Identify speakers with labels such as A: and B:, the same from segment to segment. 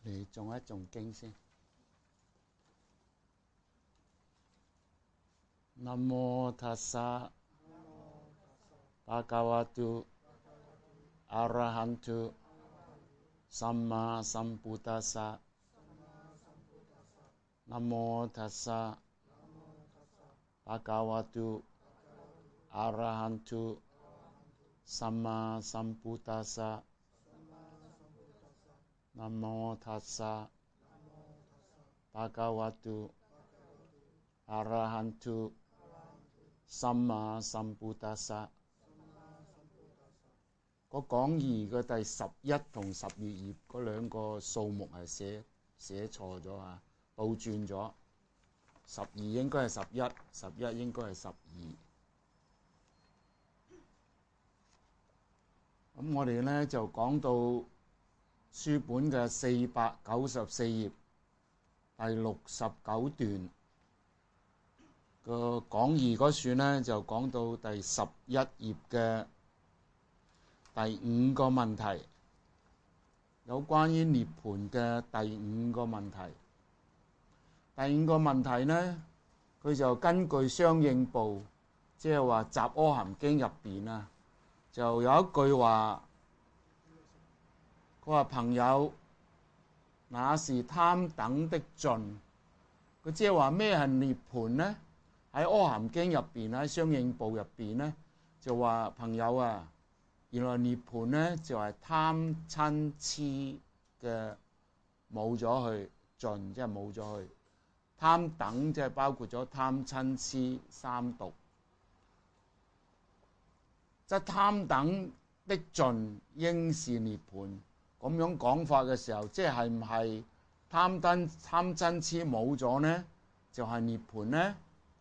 A: 你誦一誦經先。南無ทัสสะภะคะวะโตอะระหะโตสัมมาสัมพุทธัสสะนะโมทัสสะภะคะวะโตอะระหะโตสัมมาสัมพุทธัสสะนะโมทัสสะภะคะวะโตอะระหะโตสัมมาสัมพุทธัสสะ個講義嘅第11同12頁嗰兩個數目係寫錯咗啊，倒轉咗。12應該係11，11應該係12。咁我哋呢就講到書本嘅494頁第69段個講義嗰處呢，就講到第11頁嘅第5個問題，有關於涅槃嘅第5個問題。第5個問題呢，佢就根據相應部，即係話《雜阿含經》入邊啊，就有一句話，佢話朋友，那是貪等的盡。佢即係話咩係涅槃呢？喺《阿含經》入邊，喺相應部入邊呢，就話朋友啊，原來涅槃呢就係貪嗔痴嘅冇咗去盡，即係冇咗去。貪等即係包括咗貪嗔痴三毒，即係貪等的盡應是涅槃。咁樣講法嘅時候，即係唔係貪嗔痴冇咗呢？就係涅槃呢？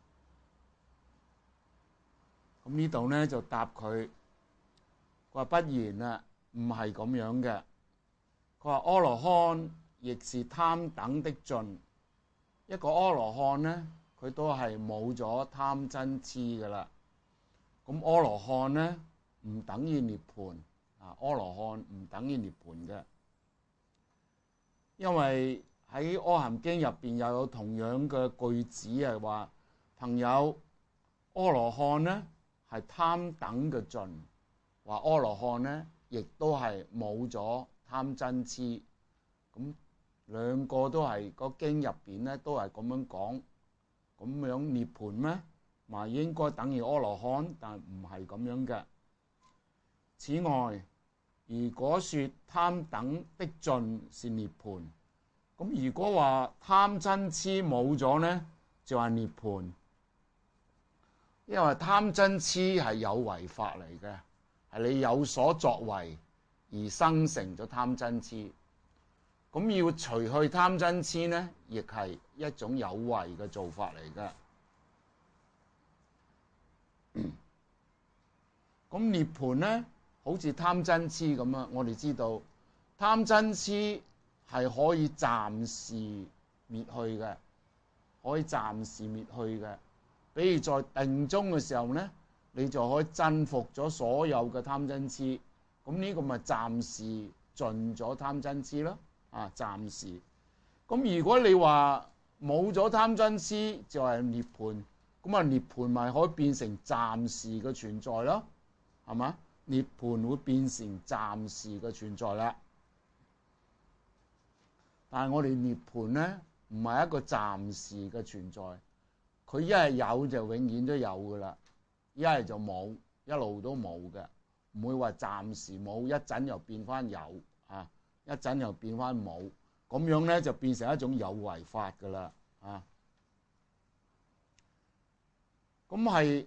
A: 咁呢度呢就答佢，佢話不然啦，唔係咁樣嘅。佢話阿羅漢亦是貪等的盡，一個阿羅漢呢，佢都係冇咗貪嗔痴噶啦。咁阿羅漢呢唔等於涅槃啊，阿羅漢唔等於涅槃嘅，因為喺《阿含經》入邊又有同樣嘅句子係話，朋友，阿羅漢呢係貪等嘅盡，話阿羅漢呢亦都係冇咗貪嗔痴。咁兩個都係個經入邊呢都係咁樣講，咁樣涅槃咩？咪應該等於阿羅漢，但唔係咁樣嘅。此外，如果說貪等的盡是涅槃，咁如果話貪嗔痴冇咗呢，就係涅槃。因為貪嗔痴係有為法嚟嘅，係你有所作為而生成咗貪嗔痴。咁要除去貪嗔痴呢，亦係一種有為嘅做法嚟嘅。咁涅槃呢，好似貪嗔痴咁啊！我哋知道貪嗔痴係可以暫時滅去嘅，可以暫時滅去嘅。比如在定中嘅時候呢，你就可以征服咗所有嘅貪嗔痴。咁呢個咪暫時盡咗貪嗔痴咯。啊，暫時。咁如果你話冇咗貪嗔痴就係涅槃，咁啊涅槃咪可以變成暫時嘅存在咯，係嘛？涅槃會變成暫時嘅存在啦。但係我哋涅槃呢，唔係一個暫時嘅存在，佢一係有就永遠都有噶啦，一係就冇，一路都冇嘅，唔會話暫時冇，一陣又變翻有啊。一陣又變翻冇，咁樣呢就變成一種有為法噶啦啊！咁係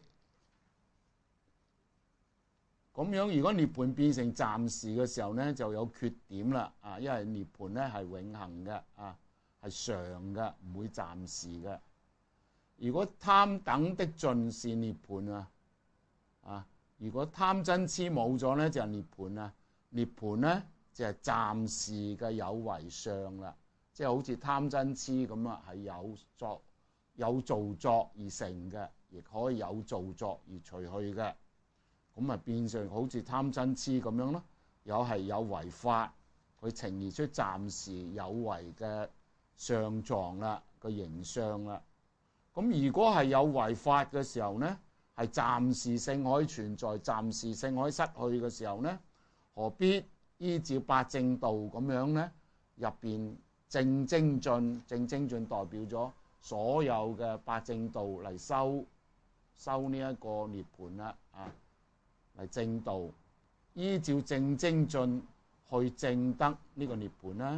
A: 咁樣，如果涅槃變成暫時嘅時候呢，就有缺點啦啊！因為涅槃呢係永恆嘅啊，係常嘅，唔會暫時嘅。如果貪等的盡是涅槃啊，如果貪嗔痴冇咗呢，就係涅槃啊！涅槃呢就係暫時嘅有為相啦，即係好似貪嗔痴咁啊，係有造作而成嘅，亦可以有造作而除去嘅。咁啊變成好似貪嗔痴咁樣咯，有為法，佢佢呈現出暫時有為嘅相狀啦，個形象啦。咁如果係有為法嘅時候呢，係暫時性可以存在，暫時性可以失去嘅時候呢，何必依照八正道咁樣呢？入邊正精進，正精進代表咗所有嘅八正道嚟修呢一個涅槃啦，嚟正道，依照正精進去證得呢個涅槃啦。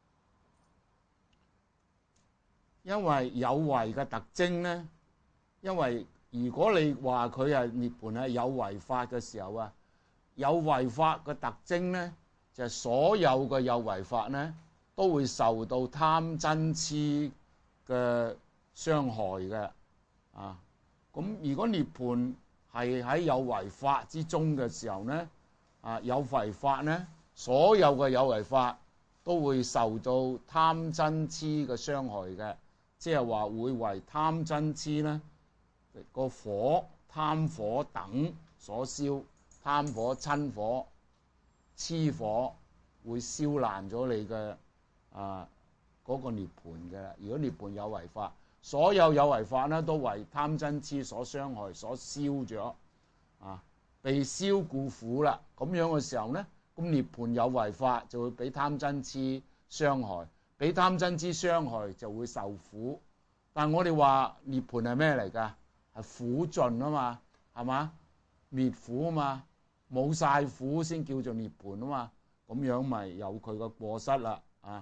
A: 因為有為嘅特徵呢，因為如果你話佢係涅槃係有為法嘅時候啊，有為法嘅特徵呢，就係所有嘅有為法呢都會受到貪嗔痴嘅傷害嘅。咁如果涅槃係喺有為法之中嘅時候呢，有為法呢，所有嘅有為法都會受到貪嗔痴嘅傷害嘅，即係話會為貪嗔痴呢個火、貪火等所燒，貪火、嗔火、痴火會燒爛咗你嘅嗰個涅槃嘅。如果涅槃有為法，所有有為法呢都為貪嗔痴所傷害、所燒咗，被燒故苦啦。咁樣嘅時候呢，咁涅槃有為法就會俾貪嗔痴傷害，俾貪嗔痴傷害就會受苦。但係我哋話涅槃係咩嚟㗎？係苦盡啊嘛，係嘛？滅苦啊嘛，冇晒苦先叫做涅槃啊嘛。咁樣咪有佢個過失啦。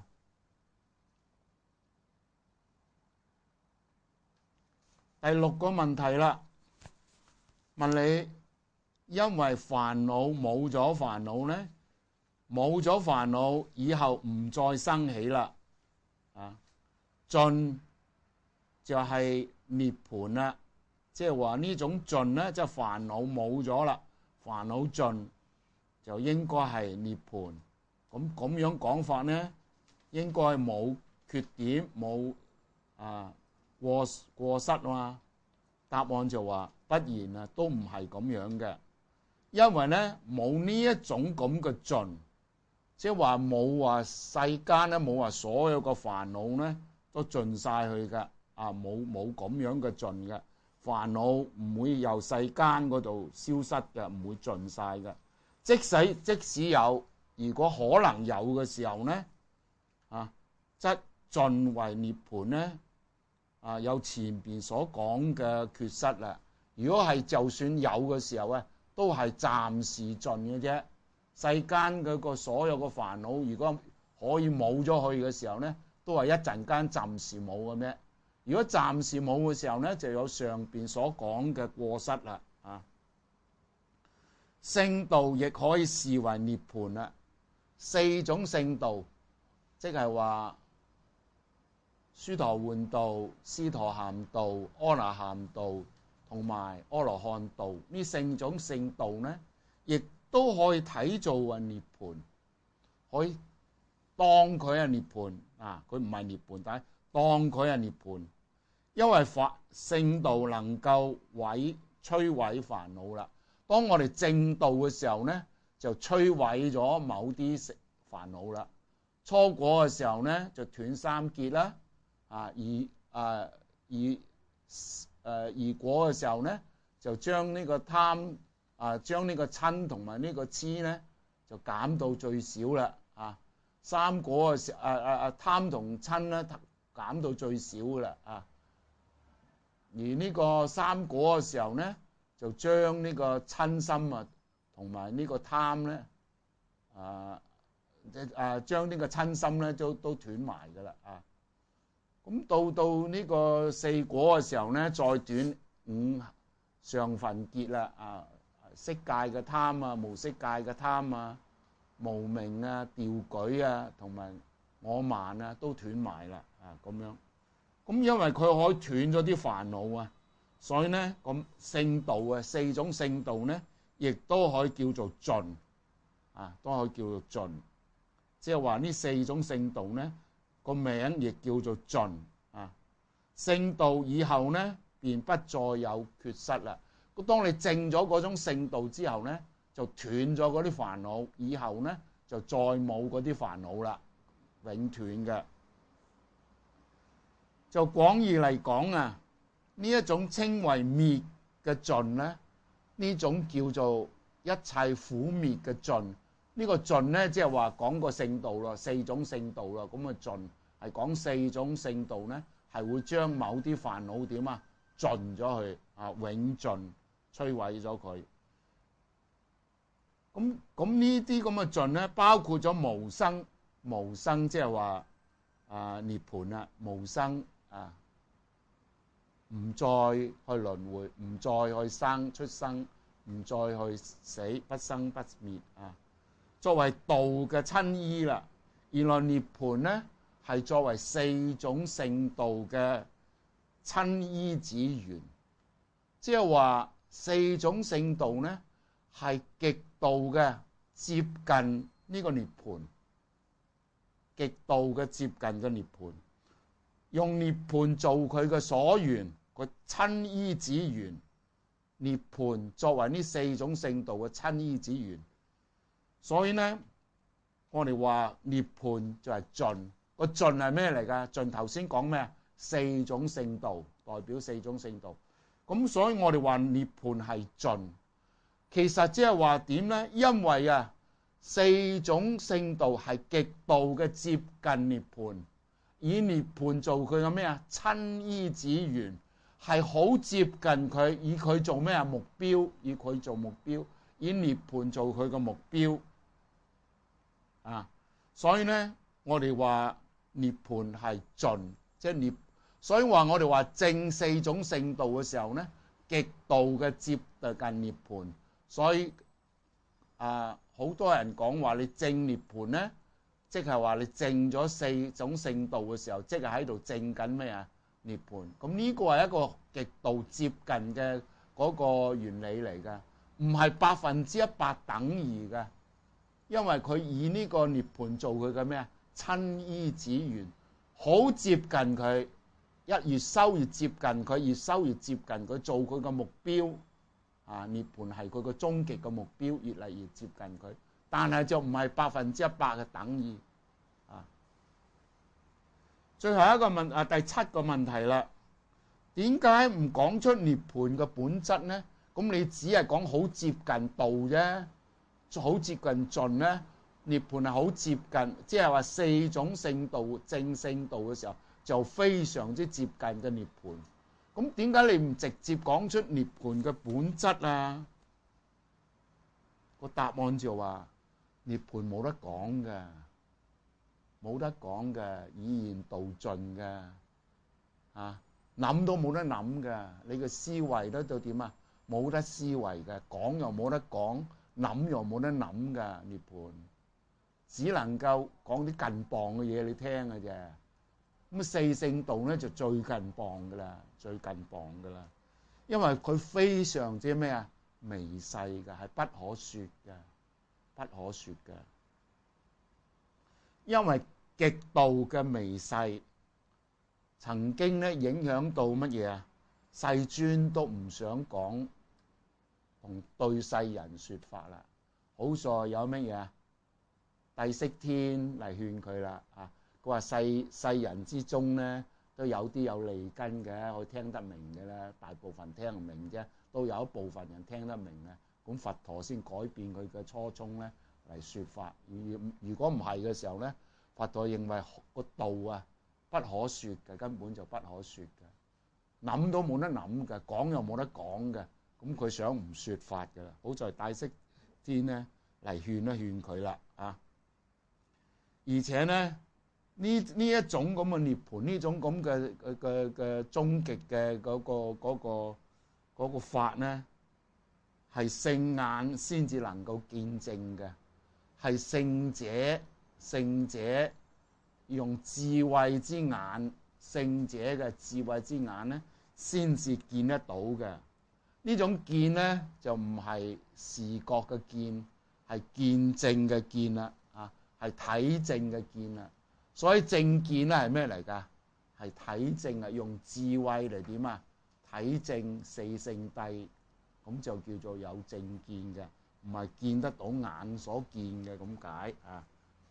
A: 第六個問題啦，問你因為煩惱冇咗煩惱呢，冇咗煩惱以後唔再生起啦，盡就係涅槃啦，即係話呢種盡呢，即係煩惱冇咗啦，煩惱盡就應該係涅槃。咁樣講法呢，應該係冇缺點，冇過失啊嘛。答案就話不然啊，都唔係咁樣嘅。因為呢冇呢一種咁嘅盡，即係話冇話世間呢，冇話所有個煩惱呢都盡晒去嘅。冇咁樣嘅盡嘅，煩惱唔會由世間嗰度消失嘅，唔會盡晒嘅。即使有，如果可能有嘅時候呢，則盡為涅槃呢，有前邊所講嘅缺失啦。如果係就算有嘅時候咧，都係暫時盡嘅啫。世間嗰個所有嘅煩惱，如果可以冇咗去嘅時候呢，都係一陣間暫時冇嘅咩？如果暫時冇嘅時候呢，就有上邊所講嘅過失啦。聖道亦可以視為涅槃啦。四種聖道，即係話須陀洹道、斯陀含道、阿那含道同埋阿羅漢道，呢四種聖道呢，亦都可以睇做為涅槃，可以當佢係涅槃。佢唔係涅槃，但係當佢係涅槃，因為聖道能夠摧毀煩惱啦。當我哋正道嘅時候呢，就摧毀咗某啲煩惱啦。初果嘅時候呢，就斷三結啦。二果嘅時候呢，就將呢個貪將呢個瞋同埋呢個痴呢，就減到最少啦。三果嘅時候貪同瞋呢，減到最少噶啦。而呢個三果嘅時候呢，就將呢個瞋心同埋呢個貪呢，將呢個瞋心呢都斷埋噶啦。咁到呢個四果嘅時候呢，再斷五上分結啦。色界嘅貪無色界嘅貪無明掉舉同埋我慢都斷埋啦。咁樣，咁因為佢可以斷咗啲煩惱所以呢，咁聖道四種聖道呢，亦都可以叫做盡，都可以叫做盡。即係話呢四種聖道呢，個名亦叫做盡。聖道以後呢，便不再有缺失啦。當你證咗嗰種聖道之後呢，就斷咗嗰啲煩惱，以後呢， 就再冇嗰啲煩惱啦，永斷嘅。就廣義嚟講啊，呢一種稱為滅嘅盡咧，呢種叫做一切苦滅嘅盡。呢個盡咧，即係話講個聖道咯，四種聖道咯。咁啊盡係講四種聖道咧，係會將某啲煩惱點啊盡咗去啊，永盡摧毀咗佢。咁呢啲咁嘅盡咧，包括咗無生，無生即係話涅槃啦，無生啊，唔再去輪迴，唔再去生出生，唔再去死，不生不滅啊。作為道嘅親依啦，原來涅槃咧係作為四種聖道嘅親依子緣，即係話四種聖道咧係極度嘅接近呢個涅槃，極度嘅接近嘅涅槃，用涅槃做佢嘅所緣，個親依子緣，涅槃作為呢四種聖道嘅親依子緣。所以咧，我哋話涅槃就係盡，個盡係咩嚟㗎？盡頭先講咩？四種聖道，代表四種聖道。咁所以我哋話涅槃係盡，其實即係話點咧？因為啊，四種聖道係極度嘅接近涅槃，以涅槃做佢嘅咩啊？親依子緣，係好接近佢，以佢做咩啊？目標，以佢做目標，以涅槃做佢嘅目標。啊，所以咧，我哋話涅槃係盡，即係涅。所以話我哋話證四種聖道嘅時候咧，極度嘅接近涅槃。所以好多人講話你證涅槃咧，即係話你證咗四種聖道嘅時候，即係喺度證緊咩啊？涅槃。咁呢個係一個極度接近嘅嗰個原理嚟㗎，唔係100%等於嘅。因為佢以呢個涅槃做佢嘅咩啊？親依子緣，好接近佢，越修越接近佢，越修越接近佢，做佢嘅目標。涅槃係佢個終極嘅目標，越嚟越接近佢，但係就唔係100%嘅等於。最後一個第七個問題啦，點解唔講出涅槃嘅本質呢？咁你只係講好接近道啫。好接近盡咧，涅槃係好接近，即係話四種聖道正聖道嘅時候就非常之接近嘅涅槃。咁點解你唔直接講出涅槃嘅本質啊？個答案就話涅槃冇得講嘅，冇得講嘅，以言道盡嘅，諗都冇得諗嘅，你嘅思維得到點啊？冇得思維嘅，講又冇得講。諗又冇得諗㗎，涅槃只能夠講啲近磅嘅嘢你聽嘅啫。咁四聖道咧就最近磅㗎啦，最近磅㗎啦。因為佢非常之咩啊？微細㗎，係不可説嘅，不可説嘅。因為極度嘅微細，曾經咧影響到乜嘢啊？世尊都唔想講。同對世人説法啦，好在有乜嘢啊？帝釋天嚟勸佢啦，佢話世人之中咧都有啲有利根嘅，佢聽得明嘅啦，大部分聽唔明啫，都有一部分人聽得明嘅，咁佛陀先改變佢嘅初衷咧嚟説法。如果唔係嘅時候咧，佛陀認為個道啊不可説嘅，根本就不可説嘅，諗都冇得諗嘅，講又冇得講嘅。咁佢想唔説法㗎啦，好在帝釋天咧嚟勸一勸佢啦，而且咧呢一種咁嘅涅槃，呢種咁嘅終極嘅嗰個法咧，係聖眼先至能夠見證嘅，係聖者用智慧之眼，聖者嘅智慧之眼咧，先至見得到嘅。呢種見咧就唔係視覺嘅見，係見證嘅見啦，係體證嘅見啦。所以正見咧係咩嚟㗎？係體證啊，用智慧嚟點啊？體證四聖諦，咁就叫做有正見嘅。 唔係見得到眼所見嘅咁解啊。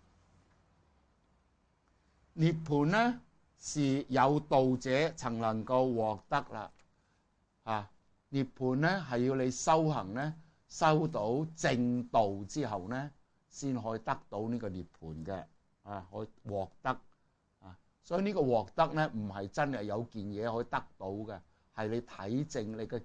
A: 涅槃呢是有道者曾能夠獲得啦啊！涅槃呢係要你修行呢，修到正道之後呢，先可以得到呢個涅槃嘅啊，可以獲得啊。所以呢個獲得呢，唔係真係有件嘢可以得到嘅，係你體證你嘅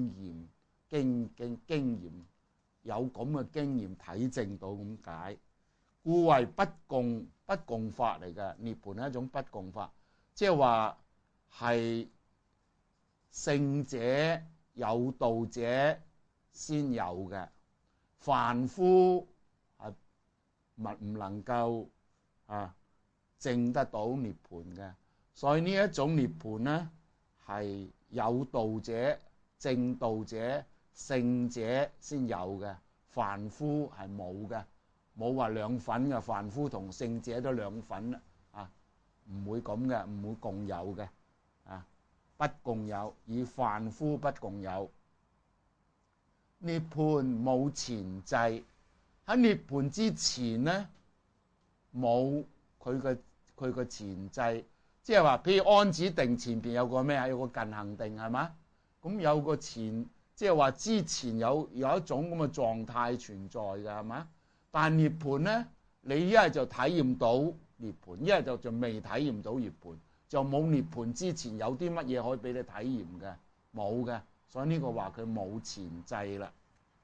A: 經驗有咁嘅經驗體證到咁解，故為不共法嚟嘅。涅槃係一種不共法，即係話係聖者有道者先有嘅，凡夫係唔能夠證得到涅槃嘅。所以呢一種涅槃呢，係有道者、正道者、聖者先有嘅，凡夫係冇嘅，冇話兩份嘅，凡夫同聖者都兩份啊，唔會咁嘅，唔會共有嘅啊，不共有，以凡夫不共有。涅槃冇前際，喺涅槃之前呢，冇佢嘅前際，即係話譬如安止定前邊有個咩啊？有個近行定係嘛？咁有個前。即係話之前有一種咁嘅狀態存在嘅係嘛？但係涅槃呢，你一係就體驗到涅槃，一係就未體驗到涅槃，就冇涅槃之前有啲乜嘢可以俾你體驗嘅，冇嘅。所以呢個話佢冇前際啦。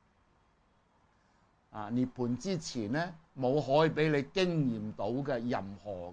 A: 啊，涅槃之前呢，冇可以俾你經驗到嘅任何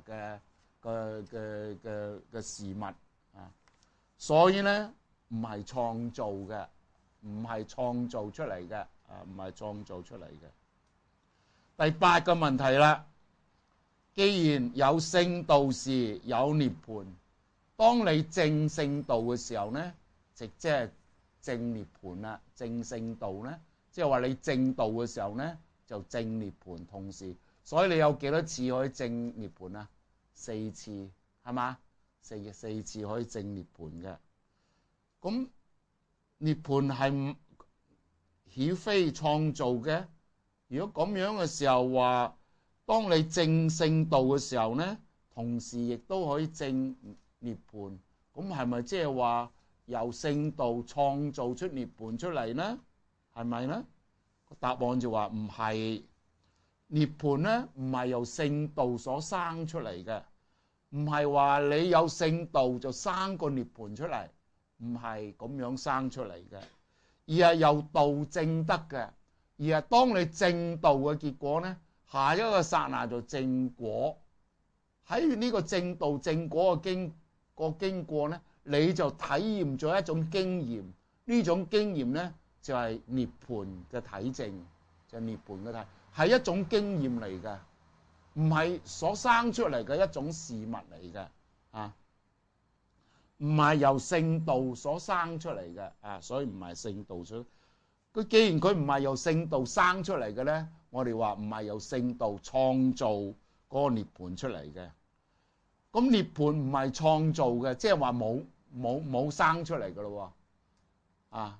A: 嘅事物啊，所以呢，唔係創造嘅。唔係創造出嚟嘅，唔係創造出嚟嘅。第八個問題啦，既然有聖道時有涅槃，當你證聖道嘅時候呢，即係證涅槃啦。證聖道呢，即係話你證道嘅時候呢，就證涅槃同時。所以你有幾多次可以證涅槃啊？4次係嘛？四次可以證涅槃嘅。咁涅槃係豈非創造嘅？如果咁樣嘅時候話，當你證聖道嘅時候呢，同時亦都可以證涅槃，咁係咪即係話由聖道創造出涅槃出嚟呢？係咪呢？答案就話唔係，涅槃呢唔係由聖道所生出嚟嘅，唔係話你有聖道就生個涅槃出嚟。唔係咁樣生出嚟嘅，而係由道證得嘅，而係當你證道嘅結果呢，下一個剎那就證果。喺呢個證道證果嘅經過呢，你就體驗咗一種經驗，呢種經驗呢，就係涅槃嘅體證，就係涅槃嘅體，係一種經驗嚟嘅，唔係所生出嚟嘅一種事物嚟嘅啊。唔係由聖道所生出嚟嘅啊，所以唔係聖道所。佢既然佢唔係由聖道生出嚟嘅咧，我哋話唔係由聖道創造嗰個涅槃出嚟嘅。咁涅槃唔係創造嘅，即係話冇生出嚟嘅咯喎啊，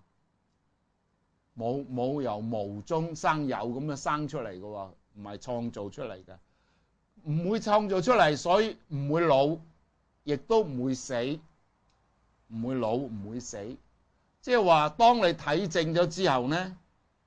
A: 冇由無中生有咁樣生出嚟嘅喎，唔係創造出嚟嘅，唔會創造出嚟，所以唔會老，亦都唔會死。唔會老，唔會死，即係話當你體證咗之後呢，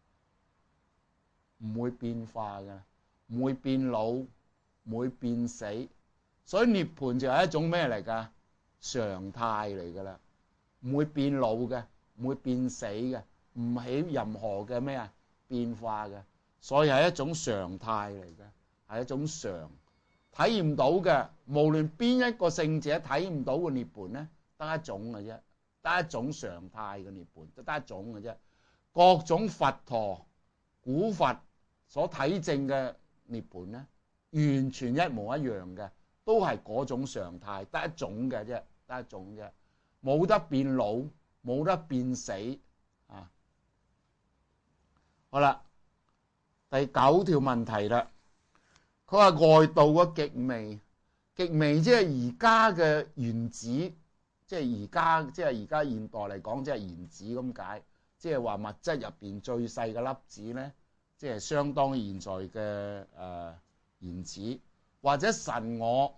A: 唔會變化嘅，唔會變老，唔會變死，所以涅槃就係一種咩嚟㗎？常態嚟㗎啦，唔會變老嘅，唔會變死嘅，唔起任何嘅咩啊變化嘅，所以係一種常態嚟嘅，係一種常體驗到嘅。無論邊一個聖者體驗到嘅涅槃呢，得一種嘅啫，得一種常態嘅涅槃，得一種嘅啫。各種佛陀、古佛所體證嘅涅槃呢，完全一模一樣嘅，都係嗰種常態，得一種嘅啫，得一種啫，冇得變老，冇得變死啊！好啦，第9條問題啦，佢話外道嘅極微，極微即係而家嘅原子。即係而家現代嚟講，即係原子咁解，即係話物質入邊最細嘅粒子呢， 即係相當現在嘅言辭，或者神我。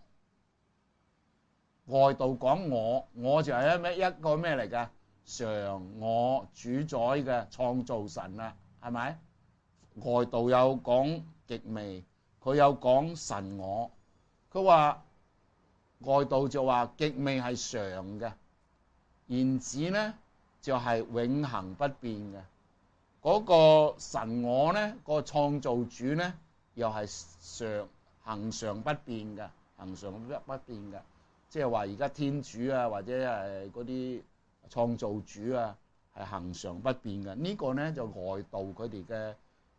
A: 外道講我就係一個咩嚟㗎？常我主宰嘅創造神啦，係咪？外道有講極微，佢有講神我。佢話外道就話極微係常嘅，言子咧就係永恆不變嘅。嗰個神我咧，個創造主咧又係恆常不變嘅，恆常不變嘅。即係話而家天主啊，或者係嗰啲創造主啊，係恆常不變嘅。呢個咧就外道佢哋嘅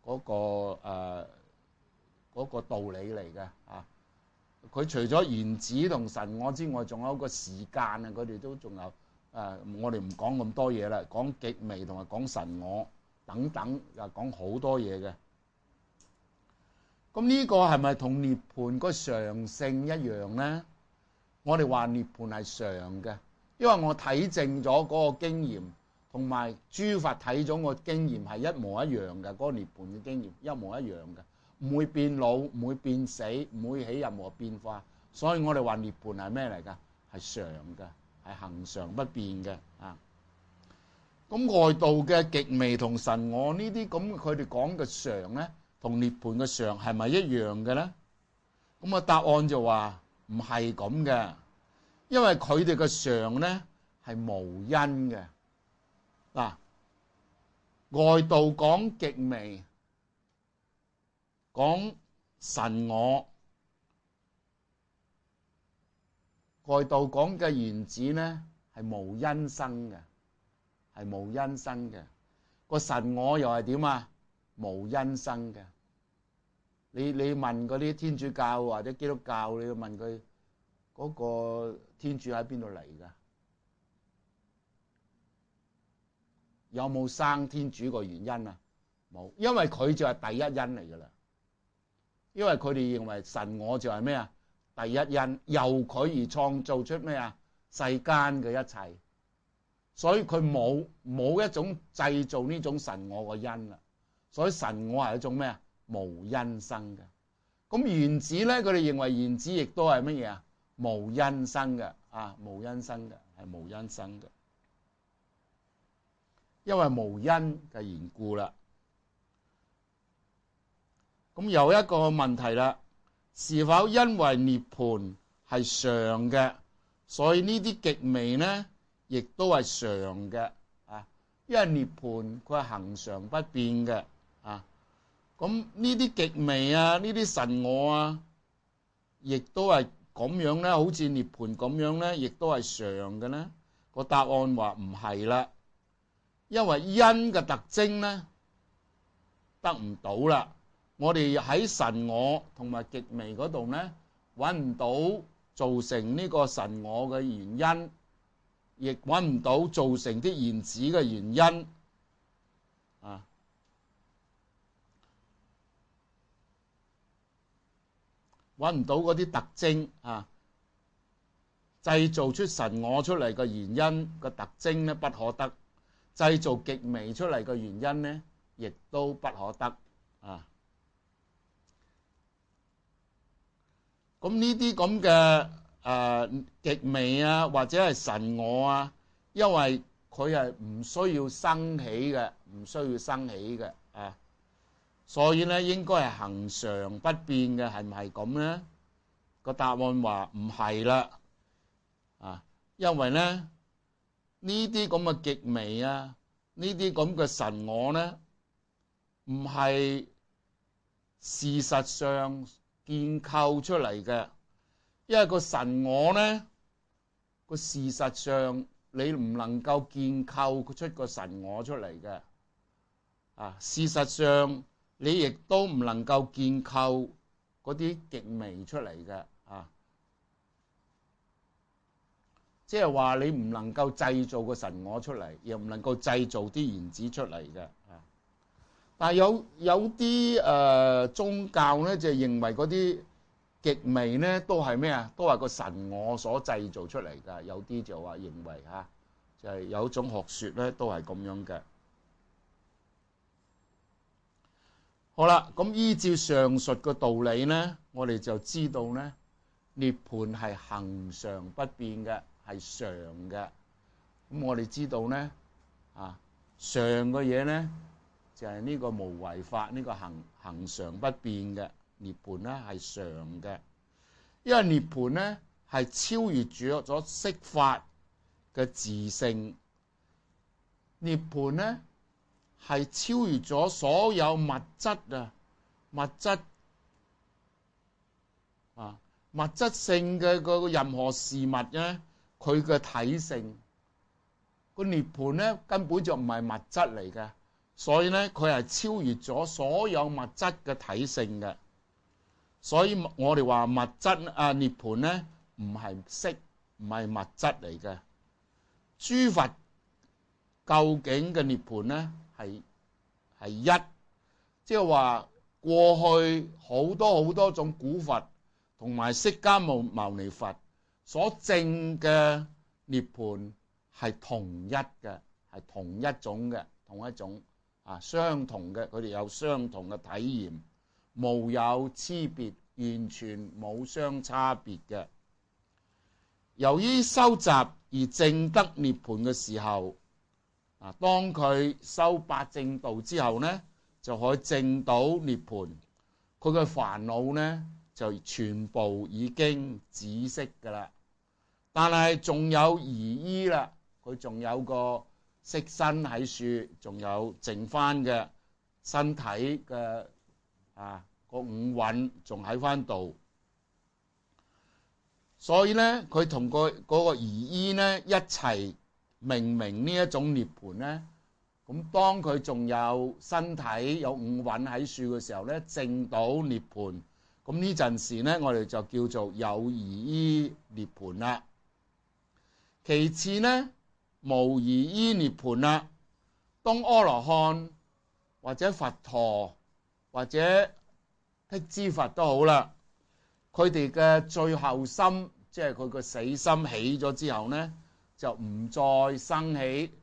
A: 嗰個道理嚟嘅啊。佢除咗言子同神我之外，仲有一個時間啊，佢哋都仲有我哋唔講咁多嘢啦，講極微同埋講神我等等，又講好多嘢嘅。咁呢個係咪同涅槃個常性一樣咧？我哋話涅槃係常嘅，因為我體證咗嗰個經驗，同埋諸佛睇咗個經驗係一模一樣嘅，嗰個涅槃嘅經驗一模一樣嘅，唔會變老，唔會變死，唔會起任何變化。所以我哋話涅槃係咩嚟㗎？係常嘅，係恆常不變嘅啊。咁外道嘅極微同神我呢啲咁，佢哋講嘅常咧，同涅槃嘅常係咪一樣嘅咧？咁啊答案就話唔係咁嘅，因為佢哋嘅常咧係無因嘅。嗱，外道講極微，講神我，外道講嘅言子咧係無因生嘅，係無因生嘅。個神我又係點啊？無因生嘅。你問嗰啲天主教或者基督教，你要問佢嗰個天主喺邊度嚟㗎？有冇生天主個原因啊？冇，因為佢就係第一因嚟㗎啦。因為佢哋認為神我就係咩啊？第一因，由佢而創造出咩啊？世間嘅一切，所以佢冇一種製造呢種神我個因啦。所以神我係一種咩啊？無因生嘅。咁原子咧，佢哋認為原子亦都係乜嘢啊？無因生嘅啊，無因生嘅，係無因生嘅。因為無因嘅緣故啦。咁有一個問題啦，是否因為涅槃係常嘅，所以呢啲極微咧，亦都係常嘅啊？因為涅槃佢係恆常不變嘅啊。咁呢啲極微啊，呢啲神我啊，亦都係咁樣咧，好似涅槃咁樣咧，亦都係常嘅咧。個答案話唔係啦，因為因嘅特徵咧得唔到啦。我哋喺神我同埋極微嗰度咧，揾唔到造成呢個神我嘅原因，亦揾唔到造成啲言子嘅原因啊。揾唔到嗰啲特徵啊，製造出神我出嚟嘅原因個特徵咧不可得，製造極微出嚟嘅原因咧亦都不可得啊。咁呢啲咁嘅極微啊，或者係神我啊，因為佢係唔需要生起嘅，唔需要生起嘅啊。所以咧應該係恆常不變嘅，係唔係咁咧？個答案話唔係啦，啊，因為咧呢啲咁嘅極微啊，呢啲咁嘅神我咧，唔係事實上建構出嚟嘅，因為個神我咧個事實上你唔能夠建構出個神我出嚟嘅，啊，事實上。你亦都唔能夠建構嗰啲極微出嚟嘅啊，即係話你唔能夠製造個神我出嚟，又唔能夠製造啲言子出嚟嘅啊。但係有啲宗教咧就認為嗰啲極微咧都係咩啊？都係個神我所製造出嚟㗎。有啲就話認為嚇，就係有一種學説咧都係咁樣嘅。 好啦，咁依照上述嘅道理呢，我哋就知道呢，涅槃係恆常不變嘅，係常嘅。咁我哋知道呢，常嘅嘢呢，就係呢個無為法，呢個恆常不變嘅涅槃呢係常嘅。因為涅槃呢係超越咗色法嘅自性，涅槃呢係超越咗所有物質物質性嘅個任何事物咧，佢嘅體性，個涅槃咧根本就唔係物質嚟嘅，所以咧佢係超越咗所有物質嘅體性嘅。所以我哋話物質涅槃咧唔係色，唔係物質嚟嘅。諸佛究竟嘅涅槃咧係一，即係話過去好多種古佛同埋釋迦牟尼佛所證嘅涅槃係同一嘅，係同一種相同嘅，佢哋有相同嘅體驗，無有差別，完全冇相差別嘅。由於修習而證得涅槃嘅時候，當佢修八正道之後呢，就可以證到涅槃，佢嘅煩惱呢就全部已經止息㗎啦。但係仲有疑依啦，佢仲有個色身喺處，仲有剩翻嘅身體嘅個五蘊仲喺翻度，所以呢，佢同嗰個疑依呢一齊明呢一種涅槃呢。咁當佢仲有身體有五蘊喺處嘅時候呢，證到涅槃，咁呢陣時呢，我哋就叫做有疑依涅槃啦。其次呢，無疑依涅槃啦。當阿羅漢或者佛陀或者辟支佛都好啦，佢哋嘅最後心，即係佢個死心起咗之後呢，就唔再生起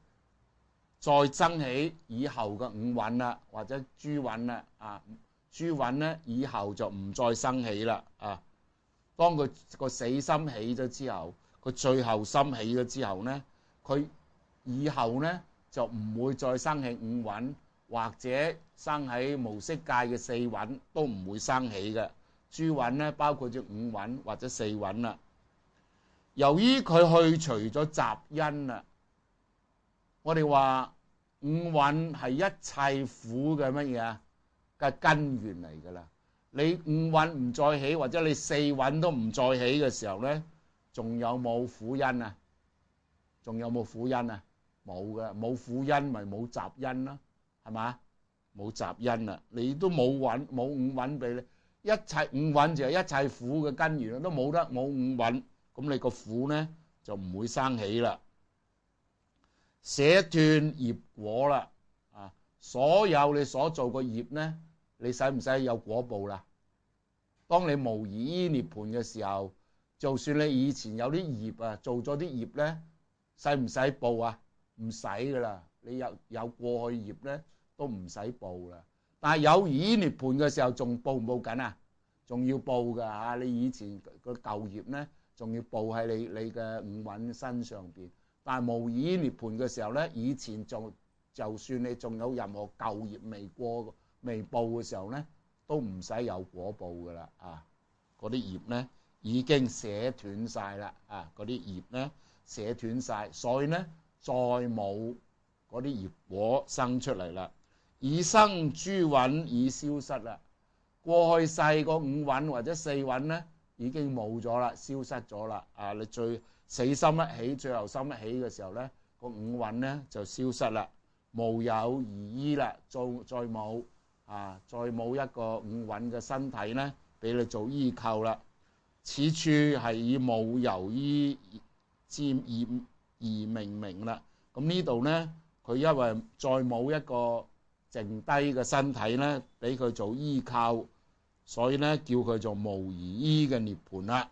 A: 以後嘅五蘊啦，或者諸蘊啦，諸蘊呢以後就唔再生起啦。當佢個死心起咗之後，佢最後心起咗之後呢，佢以後呢就唔會再生起五蘊，或者生喺無色界嘅四蘊都唔會生起嘅。諸蘊呢包括咗五蘊或者四蘊啦。由於佢去除咗雜因啦，我哋話五蘊係一切苦嘅乜嘢嘅根源嚟㗎啦。你五蘊唔再起，或者你四蘊都唔再起嘅時候呢，仲有冇苦因啊？仲有冇苦因啊？冇嘅，冇苦因咪冇雜因啦，係嘛？冇雜因啦，你都冇五蘊俾你，一切五蘊就係一切苦嘅根源，都冇五蘊，咁你個苦呢就唔會生起啦。捨斷業果啦，所有你所做嘅業呢，你使唔使有果報啦？當你無疑依涅槃嘅時候，就算你以前有啲業做咗啲業呢，使唔使報啊？唔使噶啦，你有過去業呢都唔使報啦。但係有疑依涅槃嘅時候，仲報唔報緊啊？仲要報噶嚇，你以前個舊業呢，仲要報喺你嘅五蘊身上邊。但係無疑依涅槃嘅時候呢，以前就算你仲有任何舊業未報嘅時候呢，都唔使有果報噶啦。嗰啲業呢已經捨斷晒啦，嗰啲業呢捨斷晒，所以呢再冇嗰啲業果生出嚟啦。已生諸蘊已消失啦，過去世個五蘊或者四蘊呢已經冇咗啦，消失咗啦。你最死心一起，最後心一起嘅時候呢，個五蘊呢就消失啦，無有疑依啦，再冇一個五蘊嘅身體呢俾你做依靠啦。此處係以無由依佔而明啦。咁呢度呢，佢因為再冇一個剩低嘅身體呢俾佢做依靠，所以呢叫佢做無疑依嘅涅槃啦。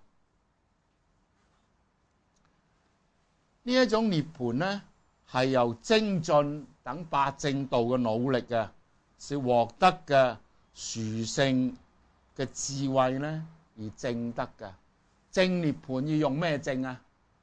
A: 呢一種涅槃呢係由精進等八正道嘅努力是獲得嘅殊勝嘅智慧咧而證得嘅。證涅槃要用咩證啊？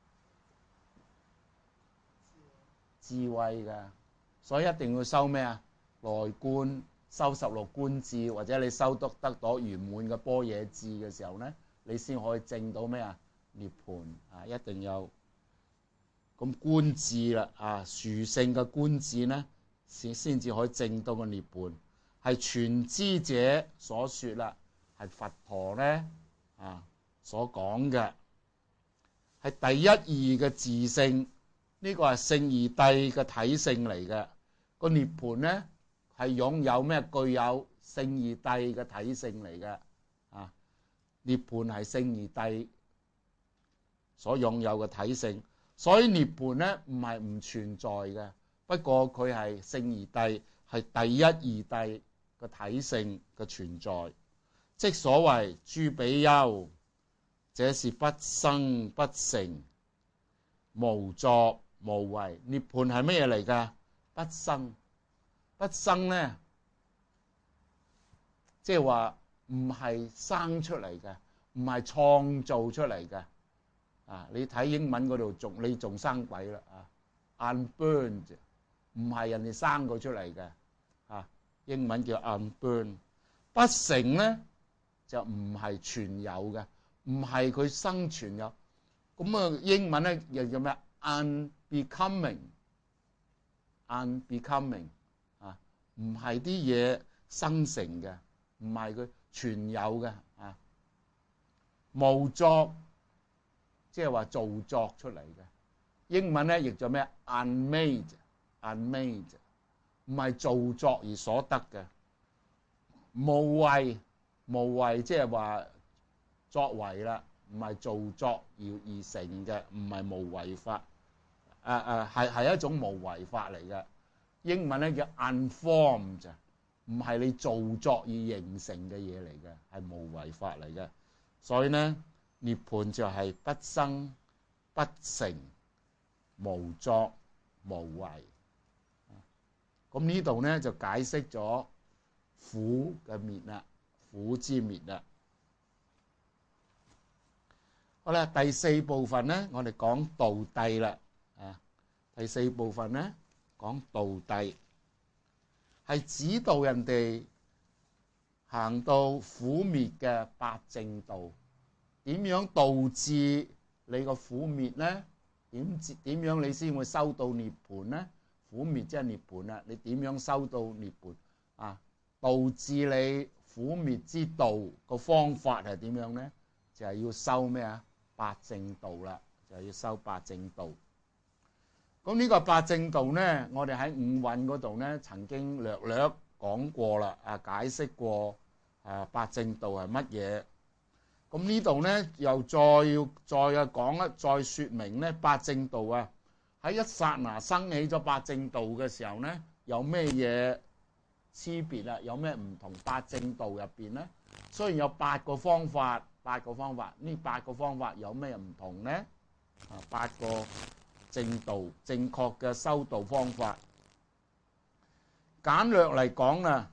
A: 智慧嘅，所以一定要修咩啊？內觀，修16觀智，或者你修得到圓滿嘅般若智嘅時候咧，你先可以證到咩啊？涅槃啊，一定有咁觀智啦啊，殊勝嘅觀智咧，先至可以證到個涅槃，係全知者所說啦，係佛陀咧啊所講嘅，係第一義嘅自性，呢個係聖義諦嘅體性嚟嘅。個涅槃咧係擁有咩？具有聖義諦嘅體性嚟嘅啊！涅槃係聖義諦所擁有嘅體性，所以涅槃咧唔係唔存在嘅，不過佢係聖義諦，係第一義諦嘅體性嘅存在。即所謂諸比丘，這是不生不成，無作無為。涅槃係咩嘢嚟㗎？不生，不生咧，即係話唔係生出嚟嘅，唔係創造出嚟嘅。啊，你睇英文嗰度你仲生鬼啦啊 ！unborn 唔係人哋生佢出嚟嘅啊，英文叫 unborn。不成咧就唔係存有嘅，唔係佢生存有。咁啊，英文咧又叫咩 ？unbecoming 啊，唔係啲嘢生成嘅，唔係佢存有嘅啊。無作，即係話造作出嚟嘅。英文咧譯做咩 ？unmade，唔係造作而所得嘅。無為，無為即係話作為啦，唔係造作而成嘅，唔係無為法。係一種無為法嚟嘅。英文咧叫 unformed， 唔係你造作而形成嘅嘢嚟嘅，係無為法嚟嘅。所以咧，涅槃就係不生不成，無作無為。咁呢度咧就解釋咗苦嘅滅啦，苦之滅啦。好啦，第四部分咧，我哋講道諦啦。第四部分咧講道諦，係指導人哋行到苦滅嘅八正道。點樣導致你個苦滅咧？點樣你先會收到涅槃咧？苦滅即係涅槃啦。你點樣收到涅槃啊？導致你苦滅之道個方法係點樣咧？就係要修咩啊？八正道啦，就係要修八正道。咁呢個八正道咧，我哋喺五蘊嗰度咧曾經略略講過啦，解釋過八正道係乜嘢。咁呢度咧又再講一再説明咧八正道啊，喺一剎那生起咗八正道嘅時候咧，有咩嘢差別啊？有咩唔同？八正道入邊咧，雖然有八個方法，呢八個方法有咩唔同咧？八個正道正確嘅修道方法，簡略嚟講啊，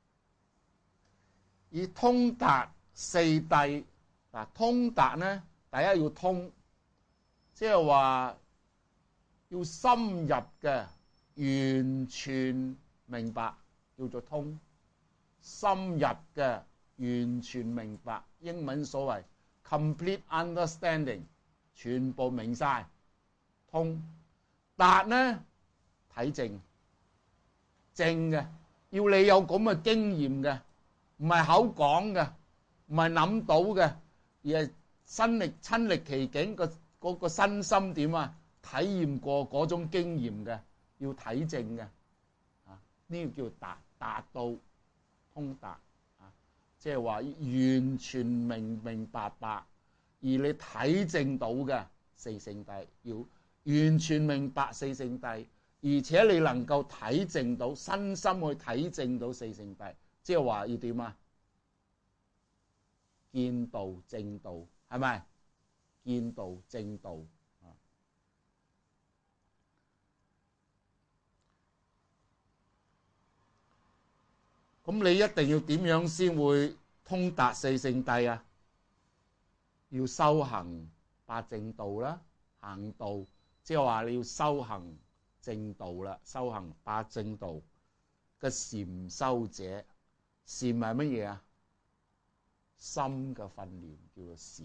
A: 以通達四諦。嗱，通達咧，第一要通，即係話要深入嘅完全明白，叫做通。深入嘅完全明白，英文所謂 complete understanding， 全部明晒。通達咧睇證嘅，要你有咁嘅經驗嘅，唔係口講嘅，唔係諗到嘅，而係親歷其境嗰個身心點啊，體驗過嗰種經驗嘅，要睇證嘅啊，呢個叫達到通達啊，即係話完全明白，而你體證到嘅四聖諦要完全明白四聖諦，而且你能夠體證到身心去體證到四聖諦，即係話要點啊？見道正道，係咪？見道正道啊！咁咁你一定要點樣先會通達四聖諦啊？要修行八正道啦，行道，即係話你要修行正道啦，修行八正道嘅禪修者，禪係乜嘢啊？心嘅訓練叫做禪，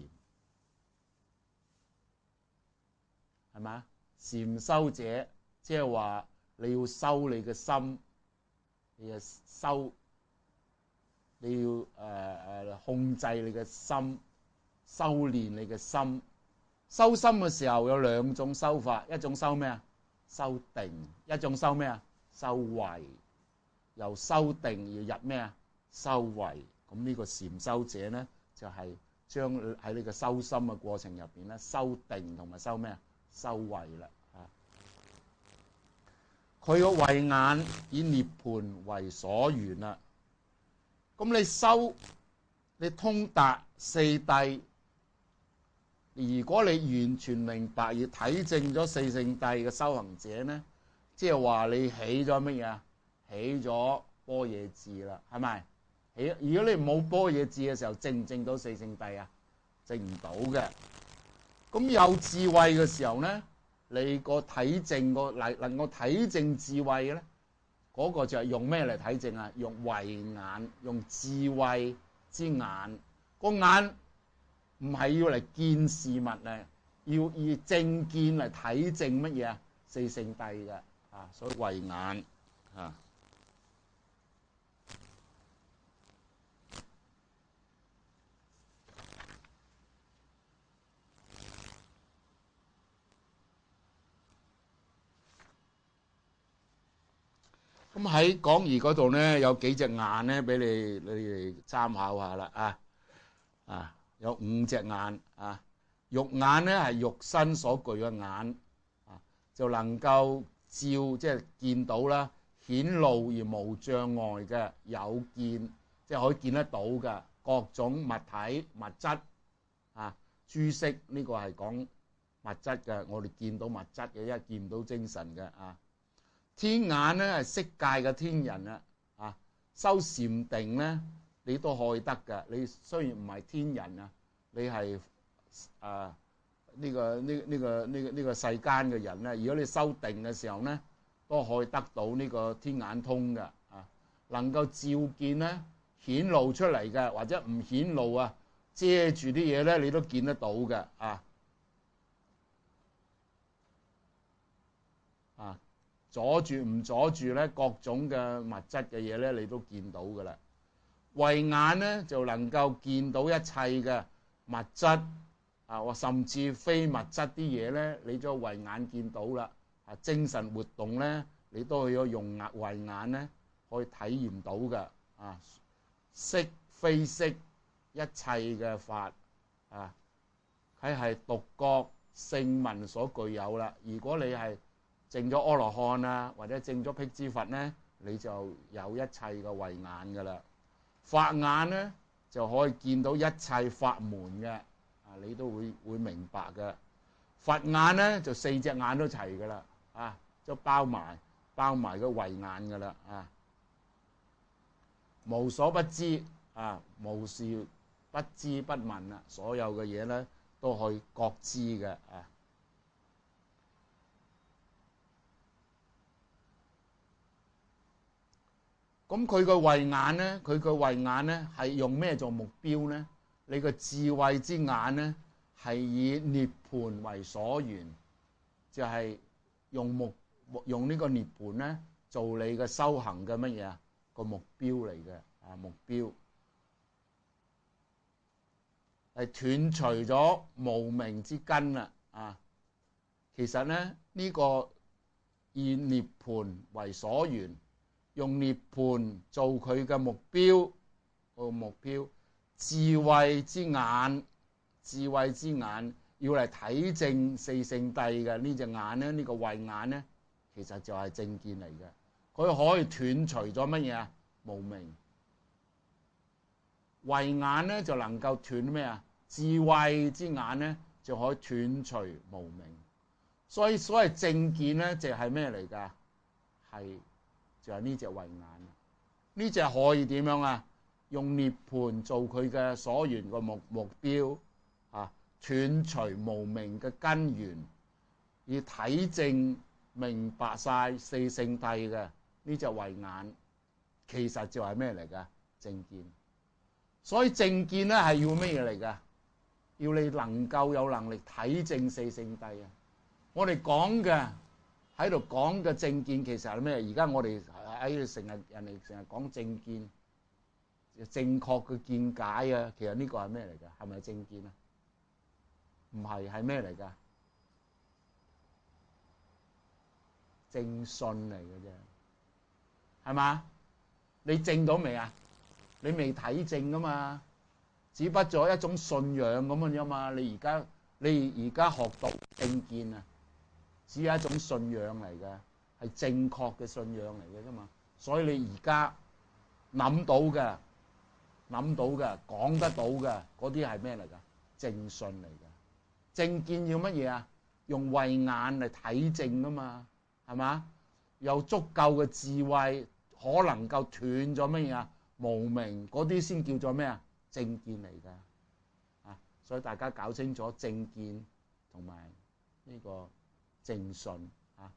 A: 係咪？禪修者即係話你要修你嘅心，你要修，你要控制你嘅心，修練你嘅心。修心嘅時候有兩種修法，一種修咩啊？修定，一種修咩啊？修慧。由修定要入咩啊？修慧。咁呢個禪修者咧，就係將喺呢個修心嘅過程入邊咧，修定同埋修咩啊？修慧啦。佢個慧眼以涅槃為所緣啦。咁你修，你通達四諦。如果你完全明白而體證咗四聖諦嘅修行者咧，即係話你起咗乜嘢啊？起咗般若智啦，係咪？如果你冇般若智嘅時候，證唔證到四聖諦啊？證唔到嘅。咁有智慧嘅時候咧，你個體證個能夠體證智慧嘅咧，嗰個就係用咩嚟體證啊？用慧眼，用智慧之眼。個眼唔係要嚟見事物咧，要以正見嚟體證乜嘢啊？四聖諦嘅啊，所以慧眼啊。咁喺講義嗰度咧，有幾隻眼咧，俾你哋參考下啦啊！有5隻眼啊，肉眼咧係肉身所具嘅眼啊，就能夠照即係見到啦，顯露而無障礙嘅有見，即係可以見得到嘅各種物體物質啊。諸色呢個係講物質嘅，我哋見到物質嘅，因為見唔到精神嘅啊。天眼咧係色界嘅天人啊，修禪定咧你都可以得㗎。你雖然唔係天人啊，你係呢個世間嘅人咧，如果你修定嘅時候咧，都可以得到呢個天眼通嘅啊，能夠照見咧顯露出嚟嘅，或者唔顯露啊，遮住啲嘢咧，你都見得到嘅啊。阻住唔阻住咧，各種嘅物質嘅嘢咧，你都見到噶啦。慧眼咧就能夠見到一切嘅物質啊，或甚至非物質啲嘢咧，你都慧眼見到啦。啊，精神活動咧，你都可以用慧眼咧，可以體驗到嘅啊。色非色一切嘅法啊，佢係獨覺聖聞所具有啦。如果你係證咗阿羅漢啊，或者證咗辟支佛咧，你就有一切嘅慧眼噶啦。法眼咧就可以見到一切法門嘅，啊，你都會明白嘅。佛眼咧就4隻眼都齊噶啦，啊，都包埋個慧眼噶啦，啊，無所不知啊，無事不知不聞啊，所有嘅嘢咧都可以覺知嘅啊。咁佢個慧眼咧，係用咩做目標咧？你個智慧之眼咧係以涅槃為所緣，就係用呢個涅槃咧做你嘅修行嘅乜嘢啊？個目標嚟嘅啊，目標係斷除咗無明之根啦啊！其實咧呢個以涅槃為所緣。用涅槃做佢嘅目標，智慧之眼要嚟體證四聖諦嘅呢隻眼咧，呢個慧眼咧，其實就係正見嚟嘅。佢可以斷除咗乜嘢啊？無明。慧眼咧就能夠斷咩啊？智慧之眼咧就可以斷除無明。所謂正見咧就係咩嚟㗎？係。就係呢隻慧眼， 呢隻可以點樣啊？用涅槃做佢嘅所緣個目標啊，斷除無明嘅根源，而體證明白晒四聖諦嘅呢隻慧眼，其實就係咩嚟㗎？正見。所以正見咧係要咩嘢嚟㗎？要你能夠有能力體證四聖諦啊！我哋講嘅喺度講嘅正見其實係咩？而家我哋喺度人哋成日講正見，正確嘅見解啊！其實呢個係咩嚟㗎？係咪正見啊？唔係，係咩嚟㗎？正信嚟嘅啫，係嘛？你證到未啊？你未體證㗎嘛？只不過一種信仰咁嘅啫嘛。你而家學到正見啊，只係一種信仰嚟嘅，係正確嘅信仰嚟嘅啫嘛。所以你而家諗到嘅、講得到嘅嗰啲係咩嚟㗎？正信嚟嘅。正見要乜嘢啊？用慧眼嚟睇證㗎嘛，係嘛？有足夠嘅智慧，可能夠斷咗乜嘢啊？無明嗰啲先叫做咩啊？正見嚟㗎。啊，所以大家搞清楚正見同埋呢個正信啊。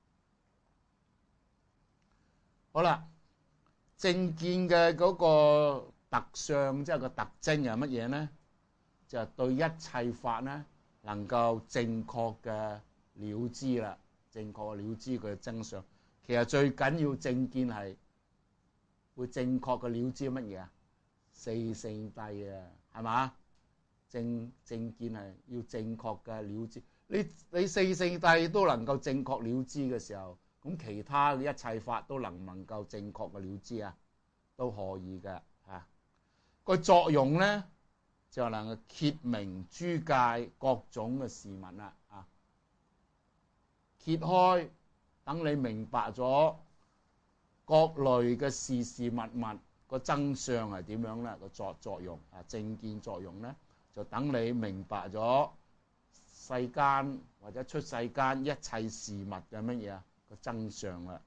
A: 好啦，正見嘅嗰個特相，即係個特徵係乜嘢呢？就係對一切法呢能夠正確嘅了知啦，正確嘅了知佢嘅真相。其實最緊要正見係會正確嘅了知乜嘢啊？四聖諦啊，係嘛？正見係要正確嘅了知。你四聖諦都能夠正確了知嘅時候，咁其他嘅一切法都能唔能夠正確嘅了知啊？都可以嘅嚇。個作用咧就能夠揭明諸界各種嘅事物啦啊！揭開，等你明白咗各類嘅事事物物個真相係點樣咧？個作用啊，正見作用咧就等你明白咗世間或者出世間一切事物嘅乜嘢啊個真相啦。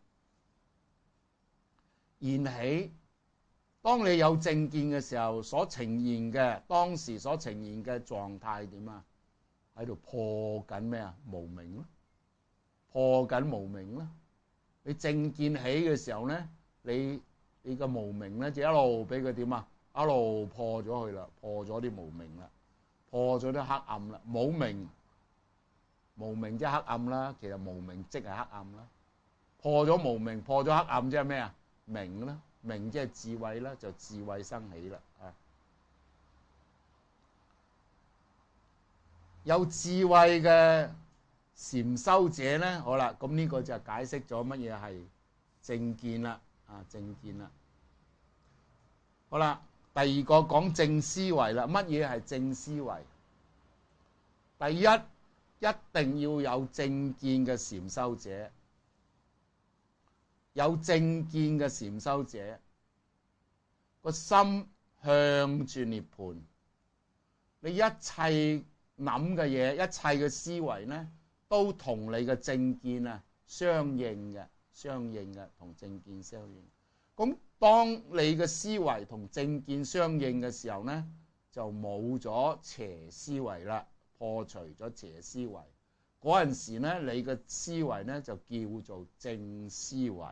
A: 現起，當你有正見嘅時候，所呈現嘅當時所呈現嘅狀態點啊？喺度破緊咩啊？無明咯，破緊無明咯。你正見起嘅時候咧，你個無明咧就一路俾佢點啊？一路破咗去啦，破咗啲無明啦，破咗啲黑暗啦。無明即係黑暗啦，其實無明即係黑暗啦。破咗無明，破咗黑暗，即係咩啊？明啦，明即係智慧啦，就智慧生起啦啊！有智慧嘅禪修者咧，好啦，咁呢個就解釋咗乜嘢係正見啦啊！正見啦，好啦，第二個講正思維啦。乜嘢係正思維？第一，一定要有正見嘅禪修者。有正見嘅禪修者，個心向住涅槃，你一切諗嘅嘢，一切嘅思維呢，都同你嘅正見啊相應嘅，同正見相應。咁當你嘅思維同正見相應嘅時候呢，就冇咗邪思維啦，破除咗邪思維。嗰陣時呢，你嘅思維呢就叫做正思維。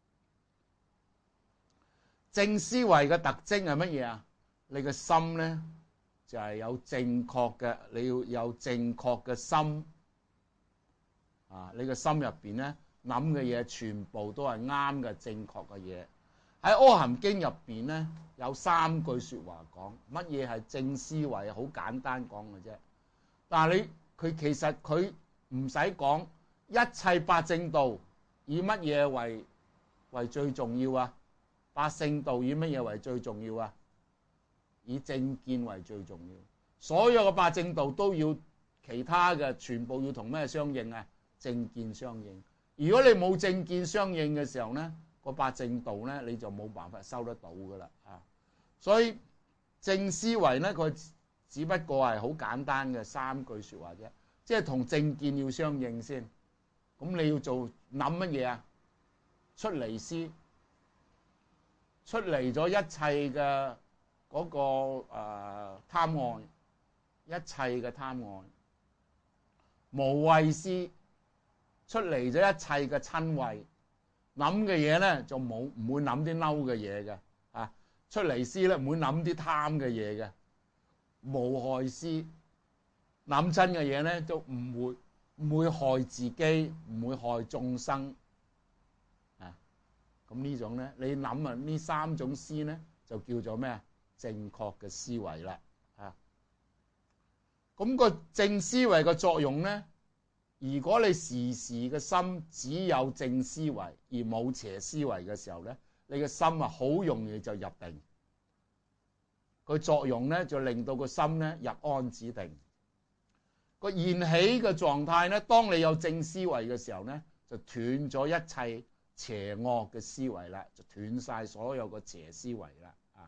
A: 正思維嘅特徵係乜嘢啊？你嘅心呢就係有正確嘅，你要有正確嘅心啊！你嘅心入邊呢諗嘅嘢全部都係啱嘅，正確嘅嘢。喺《阿含經》入邊呢有3句説話講乜嘢係正思維，好簡單講嘅啫。但係佢其實佢唔使講，一切八正道以乜嘢為最重要啊？八聖道以乜嘢為最重要啊？以正見為最重要。所有嘅八正道都要其他嘅全部要同咩相應啊？正見相應。如果你冇正見相應嘅時候呢，個八正道呢你就冇辦法收得到噶啦啊！所以正思維呢，佢只不過係好簡單嘅3句説話啫，即係同正見要相應先。咁你要做諗乜嘢啊？出離思。 出嚟咗一切嘅嗰個貪愛，一切嘅貪愛，無畏施出嚟咗一切嘅親畏，諗嘅嘢咧就唔會諗啲嬲嘅嘢嘅啊，出嚟施咧唔會諗啲貪嘅嘢嘅，無害施諗真嘅嘢咧都唔會害自己，唔會害眾生啊。咁呢種咧，你諗啊，呢三種施咧就叫做咩啊？正確嘅思維啦啊。咁個正思維嘅作用咧，如果你時時嘅心只有正思維而冇邪思維嘅時候咧，你嘅心啊好容易就入定。佢作用咧就令到個心咧入安止定。個現起嘅狀態咧，當你有正思維嘅時候咧，就斷咗一切邪惡嘅思維啦，就斷晒所有嘅邪思維啦啊。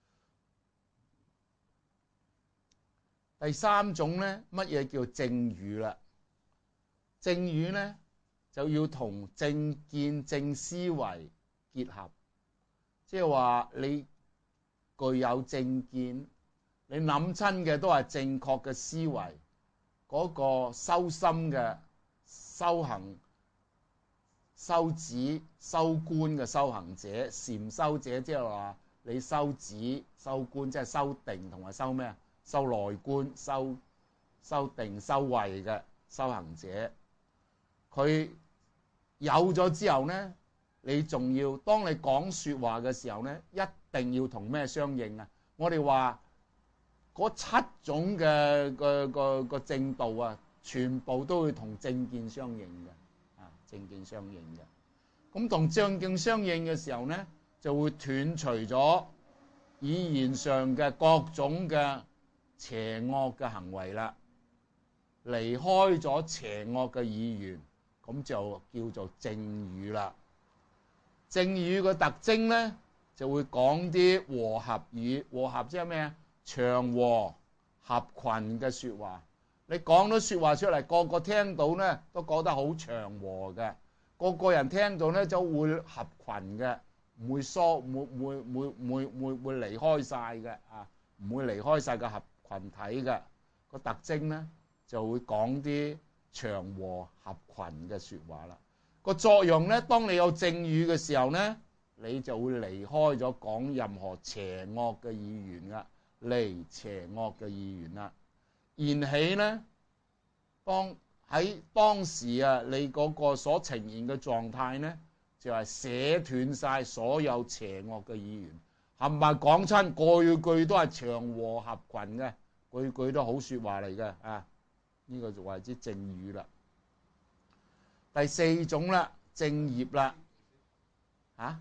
A: 第三種咧，乜嘢叫正語啦？正語咧就要同正見正思維結合，即係話你具有正見，你諗親嘅都係正確嘅思維。嗰個修心嘅修行、修止、修觀嘅修行者，禪修者，即係話你修止、修觀，即係修定同埋修咩啊？修內觀、修定、修慧嘅修行者，佢有咗之後咧，你仲要當你講説話嘅時候咧，一定要同咩相應啊？我哋話嗰7種嘅正道啊，全部都會同正見相應嘅啊，正見相應嘅。咁同正見相應嘅時候咧，就會斷除咗語言上嘅各種嘅邪惡嘅行為啦，離開咗邪惡嘅語言，咁就叫做正語啦。正語嘅特徵咧，就會講啲和合語，和合即係咩啊？祥和合群嘅説話，你講到説話出嚟，個個聽到咧都覺得好祥和嘅，個個人聽到咧就會合群嘅，唔會疏，會離開晒嘅啊，唔會離開晒個合群體嘅個特徵咧，就會講啲祥和合群嘅説話啦。個作用咧，當你有正語嘅時候咧，你就會離開咗講任何邪惡嘅語言噶。離邪惡嘅意願啦，現起咧，喺當時啊，你嗰個所呈現嘅狀態咧，就係捨斷晒所有邪惡嘅意願，係咪講親句句都係祥和合群嘅，句句都好説話嚟嘅啊？呢個就為之正語啦。第四種啦，正業啦，嚇。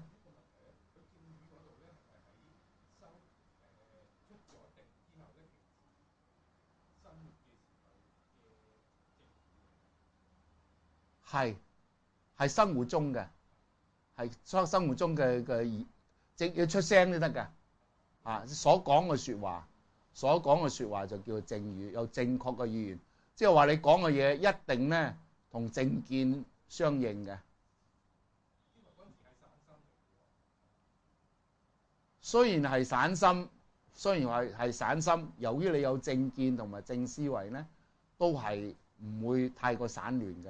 A: 係生活中嘅，係生活中嘅即要出聲都得㗎啊！所講嘅説話就叫做正語，有正確嘅語言，即係話你講嘅嘢一定咧同正見相應嘅。雖然係散心，由於你有正見同埋正思維咧，都係唔會太過散亂嘅。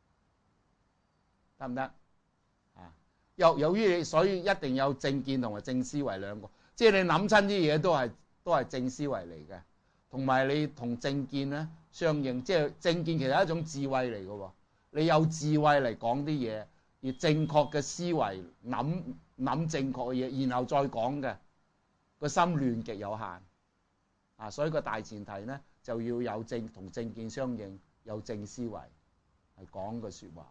A: 得唔得啊？由於所以一定有正見同埋正思維兩個，即係你諗親啲嘢都係正思維嚟嘅，同埋你同正見咧相應，即係正見其實係一種智慧嚟嘅喎。你有智慧嚟講啲嘢，而正確嘅思維諗正確嘅嘢，然後再講嘅，個心亂極有限啊！所以個大前提咧就要有同正見相應，有正思維係講個説話。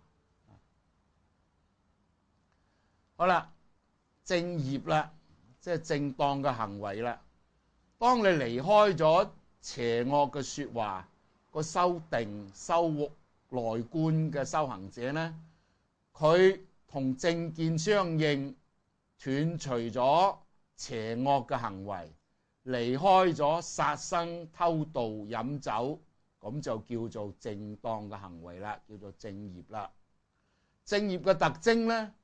A: 好啦，正業啦，即係正當嘅行為啦。當你離開咗邪惡嘅説話，個修定修內觀嘅修行者咧，佢同正見相應，斷除咗邪惡嘅行為，離開咗殺生、偷盜、飲酒，咁就叫做正當嘅行為啦，叫做正業啦。正業嘅特徵咧，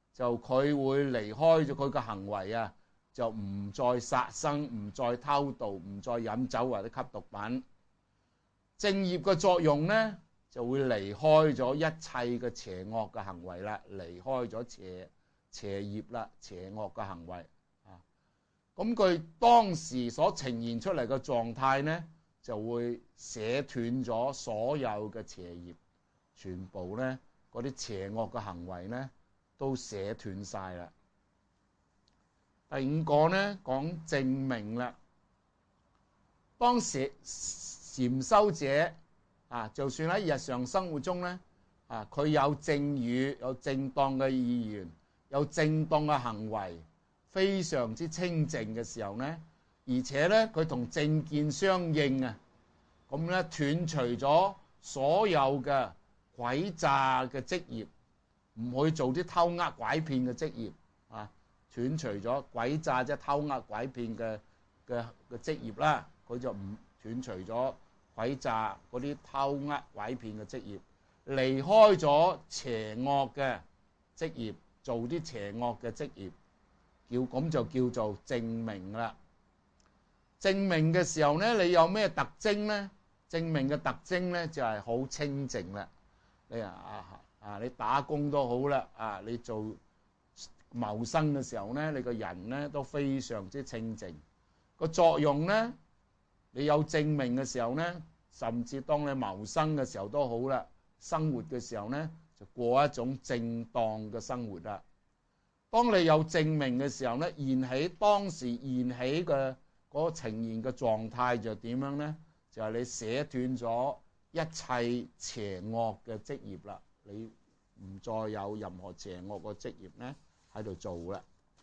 A: 就佢會離開咗佢嘅行為啊，就唔再殺生，唔再偷盜，唔再飲酒或者吸毒品。正業嘅作用呢，就會離開咗一切嘅邪惡嘅行為啦，離開咗邪業啦，邪惡嘅行為啊。咁佢當時所呈現出嚟嘅狀態呢，就會捨斷咗所有嘅邪業，全部呢嗰啲邪惡嘅行為呢都捨斷晒啦。第五個呢，講正命啦。當時禪修者啊，就算喺日常生活中呢，啊，佢有正語，有正當嘅意願，有正當嘅行為，非常之清淨嘅時候呢，而且呢，佢同正見相應啊，咁呢斷除咗所有嘅詭詐嘅職業，唔去做啲偷呃拐騙嘅職業啊，斷除咗詭詐即係偷呃拐騙嘅職業啦，佢就唔斷除咗詭詐嗰啲偷呃拐騙嘅職業，離開咗邪惡嘅職業，做啲邪惡嘅職業，咁就叫做正命啦。正命嘅時候呢，你有咩特徵呢？正命嘅特徵呢，就係好清淨啦。你打工都好啦，啊，你做謀生嘅時候呢，你個人呢都非常之清淨。個作用呢，你有正命嘅時候呢，甚至當你謀生嘅時候都好啦，生活嘅時候呢，就過一種正當嘅生活啦。當你有正命嘅時候呢，當時現起嘅嗰個呈現嘅狀態就點樣呢？就係你捨斷咗一切邪惡嘅職業啦，你唔再有任何邪惡嘅職業呢喺度做啦。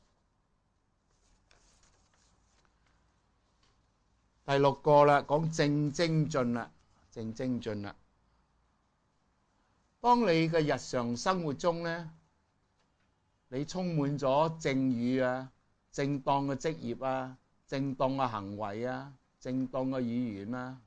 A: 第六個啦，講正精進啦，正精進啦。當你嘅日常生活中呢，你充滿咗正語啊、正當嘅職業啊、正當嘅行為啊、正當嘅語言啊，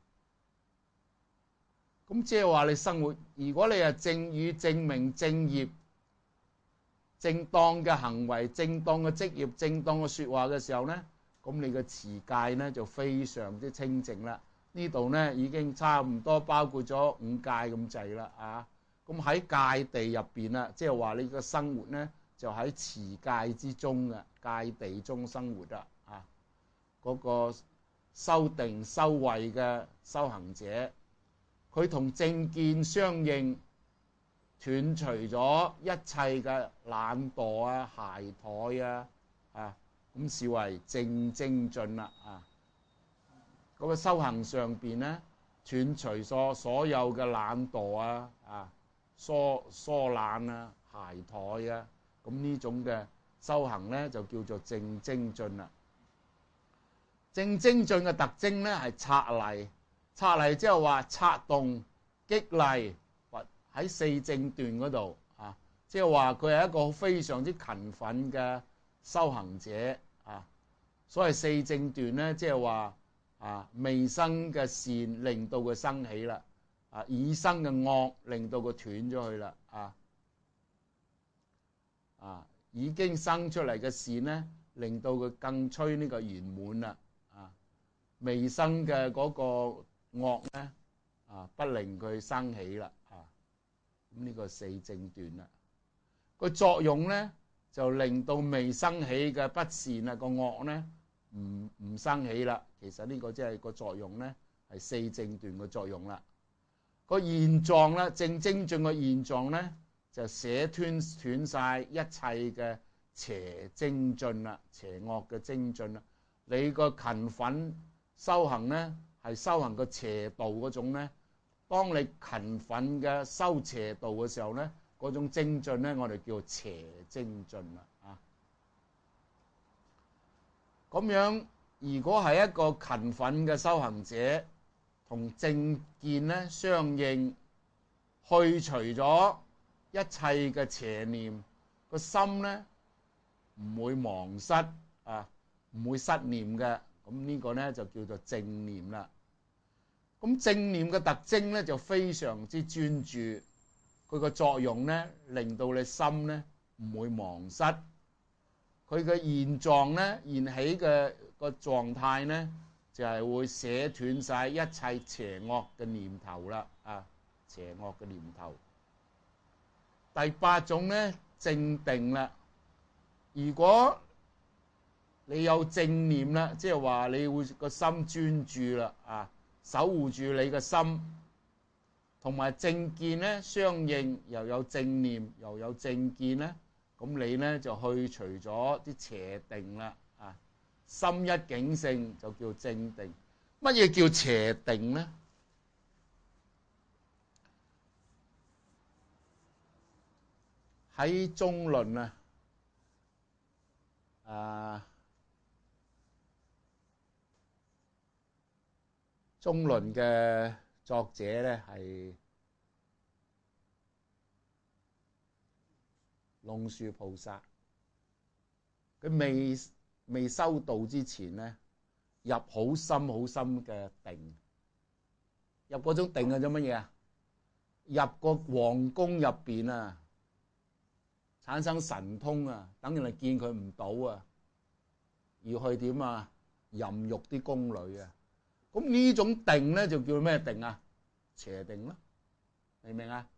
A: 咁即係話你生活，如果你係正語、正名、正業、正當嘅行為、正當嘅職業、正當嘅説話嘅時候呢，咁你嘅持戒呢就非常之清淨啦。呢度呢已經差唔多包括咗5戒咁滯啦啊！咁喺戒地入邊啦，即係話你嘅生活呢就喺持戒之中嘅戒地中生活啦啊！嗰個修定修慧嘅修行者，佢同正見相應，斷除咗一切嘅懶惰啊、懈怠啊，咁視為正精進啦啊！嗰個修行上邊呢，斷除咗所有嘅懶惰啊、疏懶啊、懈怠啊，咁呢種嘅修行呢，就叫做正精進啦。正精進嘅特徵呢，係策勵，策勵即係話策動、激勵，或喺四正斷嗰度啊，即係話佢係一個非常之勤奮嘅修行者啊。所謂四正斷呢，即係話未生嘅善令到佢生起啦，已生嘅惡令到佢斷咗去啦，已經生出嚟嘅善呢，令到佢更趨呢個圓滿啦，未生嘅嗰個惡呢，不令佢生起啦，咁呢個四正斷啦。個作用呢，就令到未生起嘅不善個惡呢唔生起啦。其實呢個即係個作用呢，係四正斷嘅作用啦。個現狀咧，正精進嘅現狀呢，就捨斷晒一切嘅邪精進啦，邪惡嘅精進啦。你個勤奮修行呢，係修行個邪道嗰種呢。當你勤奮嘅修邪道嘅時候呢，嗰種精進呢，我哋叫邪精進啦。咁樣如果係一個勤奮嘅修行者，同正見呢相應，去除咗一切嘅邪念，個心呢唔會忘失唔會失念嘅。咁呢個呢就叫做正念啦。咁正念嘅特徵呢就非常之專注，佢個作用呢令到你心呢唔會忘失。佢嘅現狀咧，現起嘅個狀態咧，就係會捨斷晒一切邪惡嘅念頭啦。邪惡嘅念頭。第八種咧，正定啦。如果你有正念啦，即係話你會個心專注啦，守護住你嘅心，同埋正見咧相應，又有正念又有正見咧，咁你咧就去除咗啲邪定啦，心一境性就叫正定。乜嘢叫邪定咧？喺中論中論嘅作者咧係龍樹菩薩，佢未修道之前咧，入好深好深嘅定，入嗰種定係做乜嘢啊？入個皇宮入邊啊，產生神通啊，等人哋見佢唔到啊，要去點啊？淫辱啲宮女啊！咁呢種定咧就叫咩定啊？邪定咯，明唔明啊？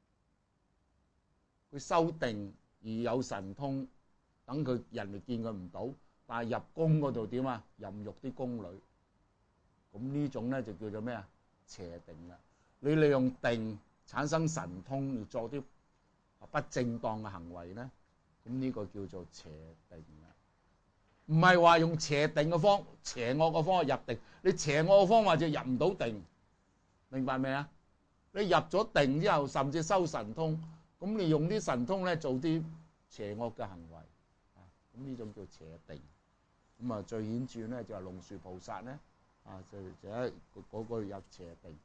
A: 佢修定而有神通，等佢人哋見佢唔到，但係入宮嗰度點啊？淫辱啲宮女，咁呢種咧就叫做咩啊？邪定啦。你利用定產生神通而作啲不正當嘅行為咧，咁呢個叫做邪定啦。唔係話用邪惡嘅方法入定，你邪惡嘅方法就入唔到定，明白未啊？你入咗定之後，甚至修神通，咁你用啲神通咧做啲邪惡嘅行為，咁呢種叫邪定。咁最顯著咧就係龍樹菩薩咧，就喺嗰個入邪定。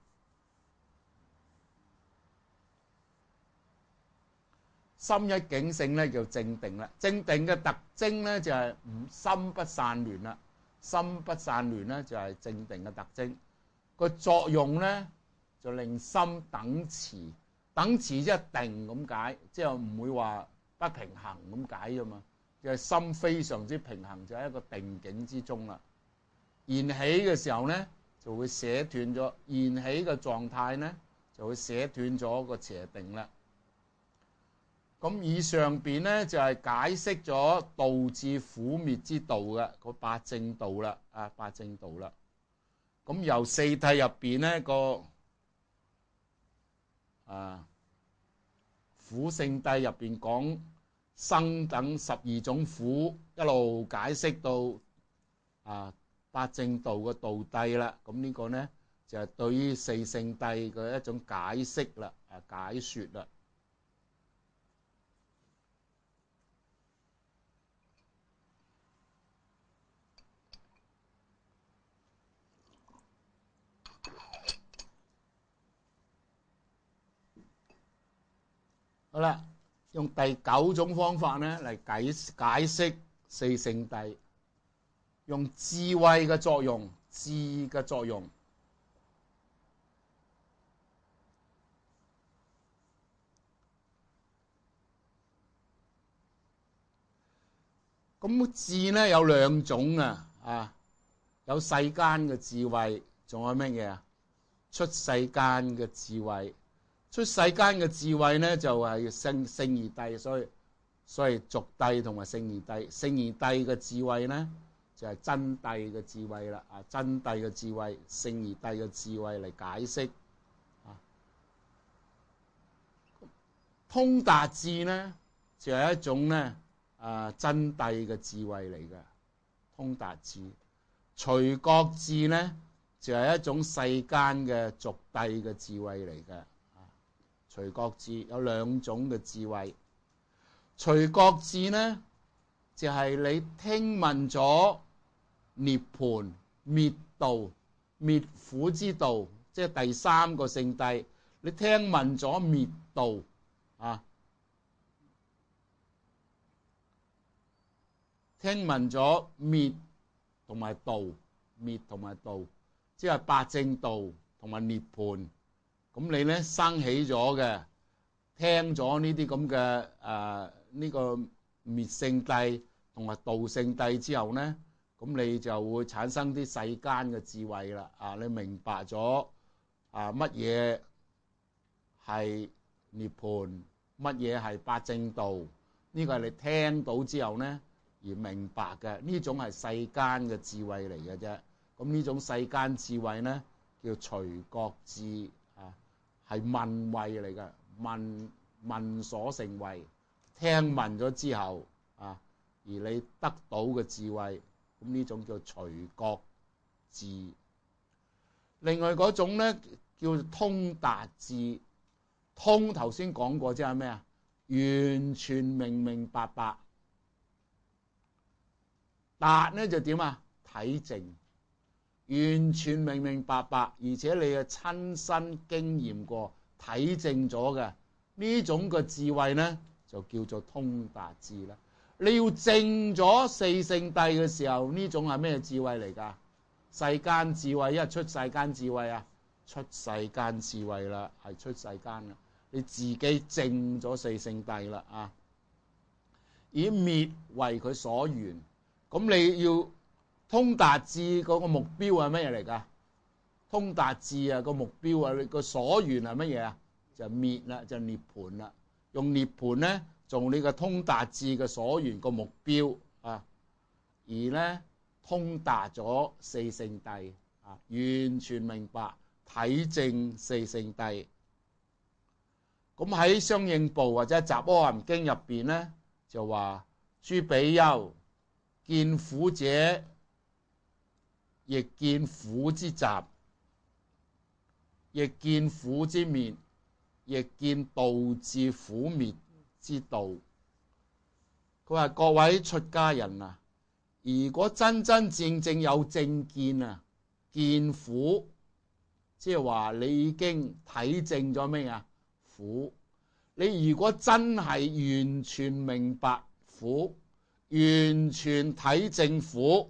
A: 心一境性咧叫正定啦。正定嘅特徵咧就係心不散亂啦。心不散亂咧就係正定嘅特徵。個作用咧就令心等持，等持即係定咁解，即係唔會話不平衡咁解啫嘛。就係心非常之平衡，就喺一個定境之中啦。現起嘅時候咧就會捨斷咗，現起嘅狀態咧就會捨斷咗個邪定啦。咁以上邊咧就係解釋咗導致苦滅之道嘅個八正道啦，八正道啦。咁由四諦入邊咧個苦聖諦入邊講生等12種苦，一路解釋到八正道嘅道諦啦。咁呢個咧就係對於四聖諦嘅一種解釋啦，解說啦。好啦，用第9種方法咧嚟解釋四聖諦，用智慧嘅作用，智嘅作用。咁智咧有兩種有世間嘅智慧，仲有乜嘢啊？出世間嘅智慧。出世間嘅智慧咧就係聖義諦，所以俗諦同埋聖義諦。聖義諦嘅智慧咧就係真諦嘅智慧啦，真諦嘅智慧，聖義諦嘅智慧嚟解釋。通達智咧就係一種咧真諦嘅智慧嚟嘅，通達智。隨覺智咧就係一種世間嘅俗諦嘅智慧嚟嘅。隨覺智有兩種嘅智慧。隨覺智呢，就係你聽聞咗涅槃滅道滅苦之道，即係第三個聖諦。你聽聞咗滅道聽聞咗滅同埋道，滅同埋道，即係八正道同埋涅槃。咁你咧生起咗嘅聽咗呢啲咁嘅呢個滅聖諦同埋道聖諦之後咧，咁你就會產生啲世間嘅智慧啦。你明白咗乜嘢係涅槃，乜嘢係八正道？呢個係你聽到之後咧而明白嘅，呢種係世間嘅智慧嚟嘅啫。咁呢種世間智慧咧叫隨覺智係聞慧嚟嘅，聞所成慧，聽聞咗之後而你得到嘅智慧，咁呢種叫隨覺智。另外嗰種咧叫通達智，通頭先講過即係咩啊？完全明明白白。達咧就點啊？體證，完全明明白白，而且你係親身經驗過、體證咗嘅呢種嘅智慧咧，就叫做通達智啦。你要證咗四聖諦嘅時候，呢種係咩智慧嚟㗎？世間智慧，一出世間智慧啊，出世間智慧啦，係出世間啦。你自己證咗四聖諦啦以滅為佢所緣。咁你要通達智嗰個目標係乜嘢嚟㗎？通達智個目標你個所緣係乜嘢啊？就滅啦，就涅槃啦。用涅槃咧做你個通達智嘅所緣個目標而咧通達咗四聖諦完全明白體證四聖諦。咁喺相應部或者《雜阿含經》入邊咧就話：諸比丘，見苦者，亦見苦之集，亦見苦之滅，亦見導致苦滅之道。佢話：各位出家人啊，如果真真正正有正見見苦，即係話你已經體證咗咩啊？苦。你如果真係完全明白苦，完全體證苦，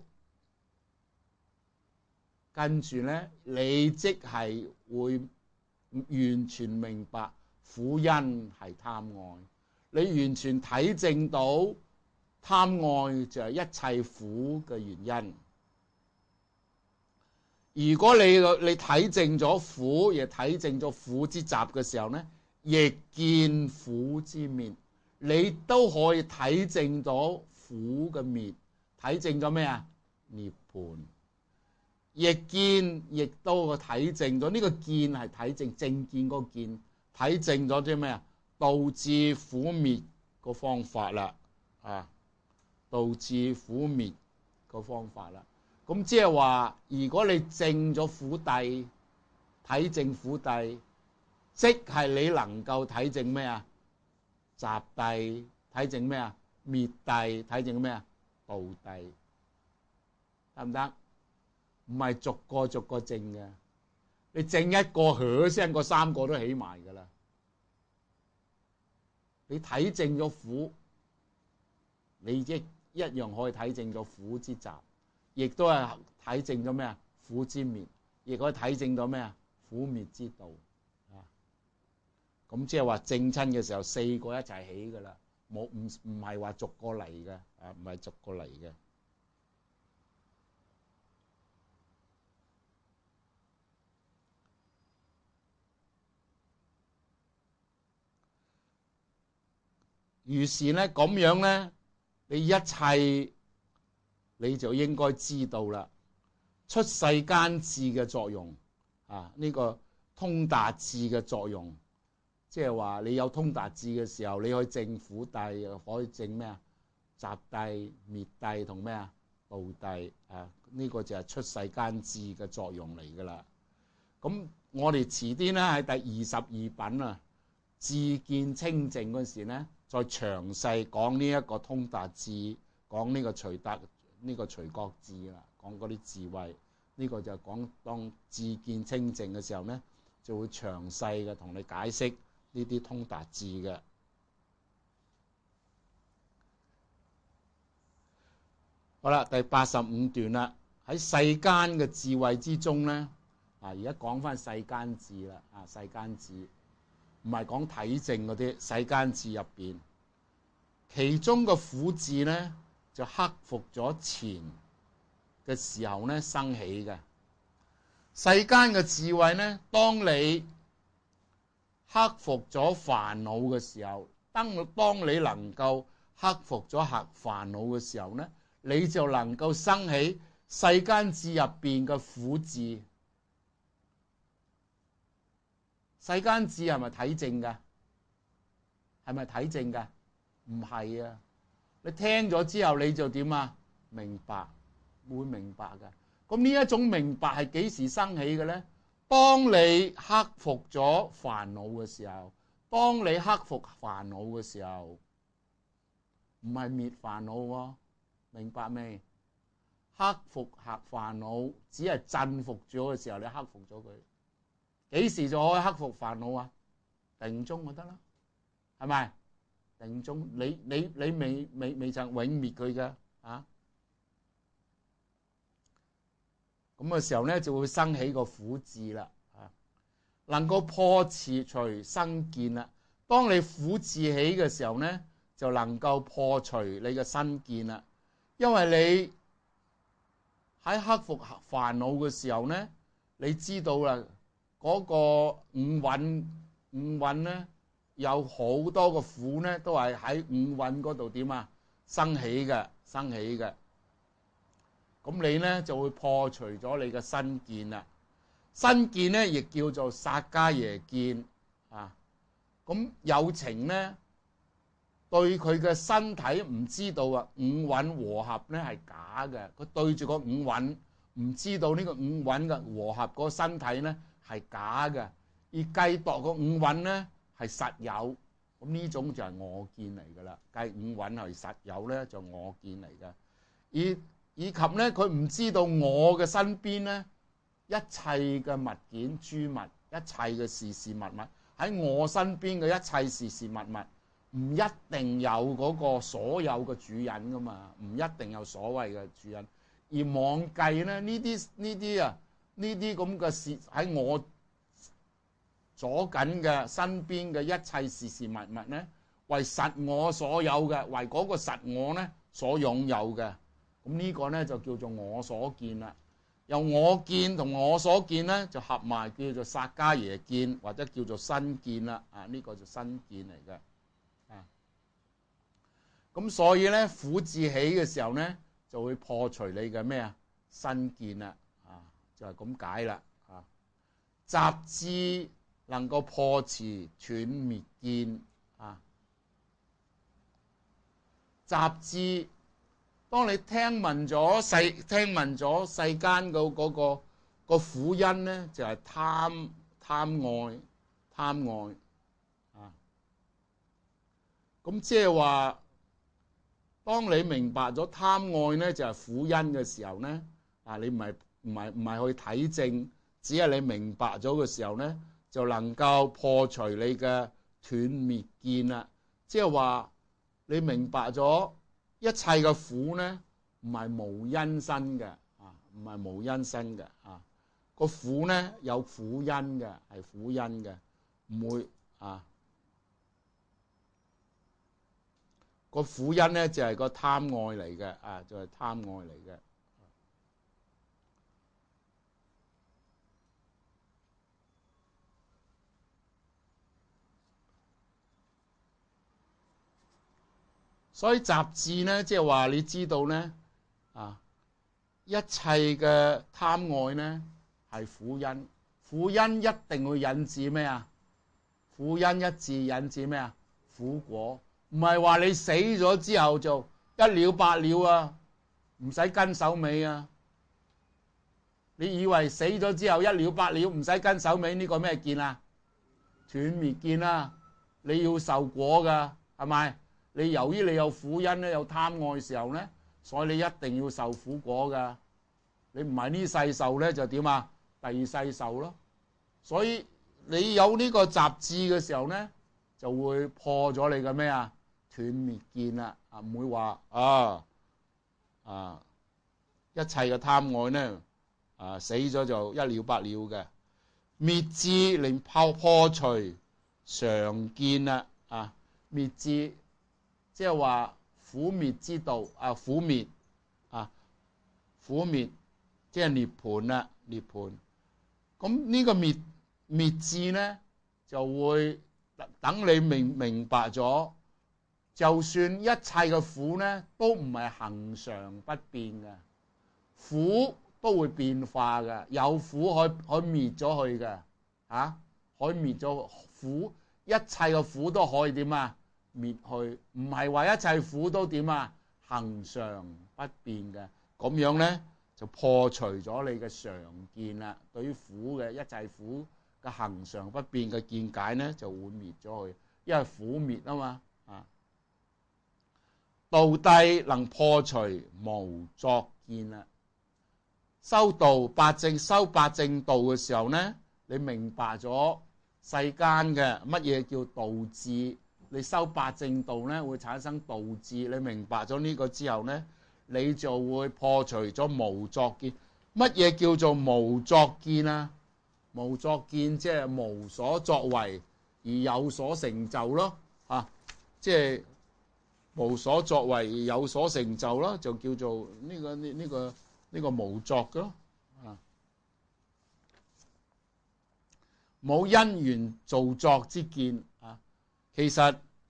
A: 跟住咧你即係會完全明白苦因係貪愛，你完全體證到貪愛就係一切苦嘅原因。如果你體證咗苦，亦體證咗苦之集嘅時候咧，亦見苦之滅，你都可以體證到苦嘅滅，體證咗咩啊？涅槃。亦見，亦都體證咗呢個見係體證正見嗰個見，體證咗啲咩啊？導致苦滅個方法啦，導致苦滅個方法啦。咁即係話，如果你證咗苦諦，體證苦諦，即係你能夠體證咩啊？集諦，體證咩啊？滅諦，體證咩啊？道諦，得唔得？唔係逐個逐個證嘅，你證一個響聲，個三個都起埋㗎啦。你體證咗苦，你一樣可以體證咗苦之集，亦都係體證咗咩啊？苦之滅，亦可以體證到咩啊？苦滅之道。咁即係話證親嘅時候，四個一齊起㗎啦，唔係話逐個嚟嘅，唔係逐個嚟嘅。於是咧咁樣咧，你一切你就應該知道啦。出世間智嘅作用呢個通達智嘅作用，即係話你有通達智嘅時候，你可以證苦諦，又可以證咩啊？集諦、滅諦同咩啊？道諦呢個就係出世間智嘅作用嚟㗎啦。咁我哋遲啲咧喺第22品智見清淨嗰時咧，再詳細講呢一個通達智，講呢個隨覺智啦，講嗰啲智慧。呢個就講當智見清淨嘅時候咧，就會詳細嘅同你解釋呢啲通達智嘅。好啦，第85段啦，喺世間嘅智慧之中咧，而家講翻世間智啦，世間智。 唔係講體證嗰啲世間智入邊，其中個苦智咧就克服咗前嘅時候咧生起嘅。世間嘅智慧咧，當你克服咗煩惱嘅時候，當你能夠克服咗煩惱嘅時候咧，你就能夠生起世間智入邊嘅苦智。世間智係咪體證㗎？係咪體證㗎？唔係啊！你聽咗之後你就點啊？明白，會明白㗎。咁呢一種明白係幾時生起嘅咧？當你克服咗煩惱嘅時候，當你克服煩惱嘅時候，唔係滅煩惱喎，明白未？克服煩惱只係鎮服咗嘅時候，你克服咗佢。幾時就可以克服煩惱啊？定中就得啦，係咪？定中，你未曾永滅佢嘅啊？咁嘅時候咧，就會生起個苦智啦，啊，能夠破除身見啦。當你苦智起嘅時候咧，就能夠破除你嘅身見啦。因為你喺克服煩惱嘅時候咧，你知道啦。嗰個五蘊咧，有好多個苦咧，都係喺五蘊嗰度點啊生起嘅。咁你咧就會破除咗你嘅身見啦。身見咧亦叫做薩迦耶見啊。咁有情咧對佢嘅身體唔知道啊，五蘊和合咧係假嘅。佢對住個五蘊唔知道呢個五蘊嘅和合嗰個身體咧係假嘅，而計度個五蘊咧係實有，咁呢種就係我見嚟噶啦。計五蘊係實有咧，就我見嚟嘅。以及咧，佢唔知道我嘅身邊咧一切嘅物件、諸物、一切嘅事事物物喺我身邊嘅一切事事物物，唔一定有嗰個所有嘅主人噶嘛，唔一定有所謂嘅主人。而妄計咧呢啲咁嘅事喺我左緊嘅身邊嘅一切事事物物咧，為實我所有嘅，為嗰個實我咧所擁有嘅，咁呢個咧就叫做我所見啦。由我見同我所見咧就合埋叫做薩迦耶見，或者叫做身見啦。啊，呢個就身見嚟嘅。啊，咁所以咧苦智起嘅時候咧就會破除你嘅咩啊身見啦。啊，就係咁解啦。啊，集智能夠破持斷滅見。啊，集智，當你聽聞咗世間嗰個苦因咧，就係貪愛啊。咁即係話，當你明白咗貪愛咧就係苦因嘅時候咧，啊，你唔係去體證，只係你明白咗嘅時候咧，就能夠破除你嘅斷滅見啦。即係話你明白咗一切嘅苦咧，唔係無因生嘅，啊，唔係無因生嘅，啊，個苦咧有苦因嘅，係苦因嘅，唔會啊，個苦因咧就係個貪愛嚟嘅，啊，就係貪愛嚟嘅。所以集智咧，即係話你知道咧，啊，一切嘅貪愛咧係苦因，苦因一定會引致咩啊？苦因一致引致咩啊？苦果，唔係話你死咗之後就一了百了啊，唔使跟手尾啊！你以為死咗之後一了百了，唔使跟手尾，呢個咩見啊？斷滅見啊！你要受果噶，係咪？你由於你有苦因咧，有貪愛嘅時候咧，所以你一定要受苦果噶。你唔係呢世受咧，就點啊？第二世受咯。所以你有呢個集智嘅時候咧，就會破咗你嘅咩啊？斷滅見啦。啊，唔會話一切嘅貪愛咧死咗就一了百了嘅。滅智令破除常見啦，滅智即係話苦滅之道，苦滅苦滅即係涅槃啦，涅槃。咁呢個滅智咧，就會等你明白咗，就算一切嘅苦咧，都唔係恆常不變嘅，苦都會變化嘅，有苦可以滅咗佢嘅，可以滅咗苦，一切嘅苦都可以點啊？滅去，唔係話一切苦都點啊？恆常不變嘅，咁樣咧就破除咗你嘅常見啦。對於苦嘅一切苦嘅恆常不變嘅見解咧，就會滅咗佢，因為苦滅啊嘛。道諦能破除無作見啦。修道八正，修八正道嘅時候咧，你明白咗世間嘅乜嘢叫道智，你修八正道咧會產生道智，你明白咗呢個之後咧，你就會破除咗無作見。乜嘢叫做無作見啊？無作見即係無所作為而有所成就咯，即係無所作為而有所成就咯，就叫做呢個無作嘅咯，冇因緣造作之見。其實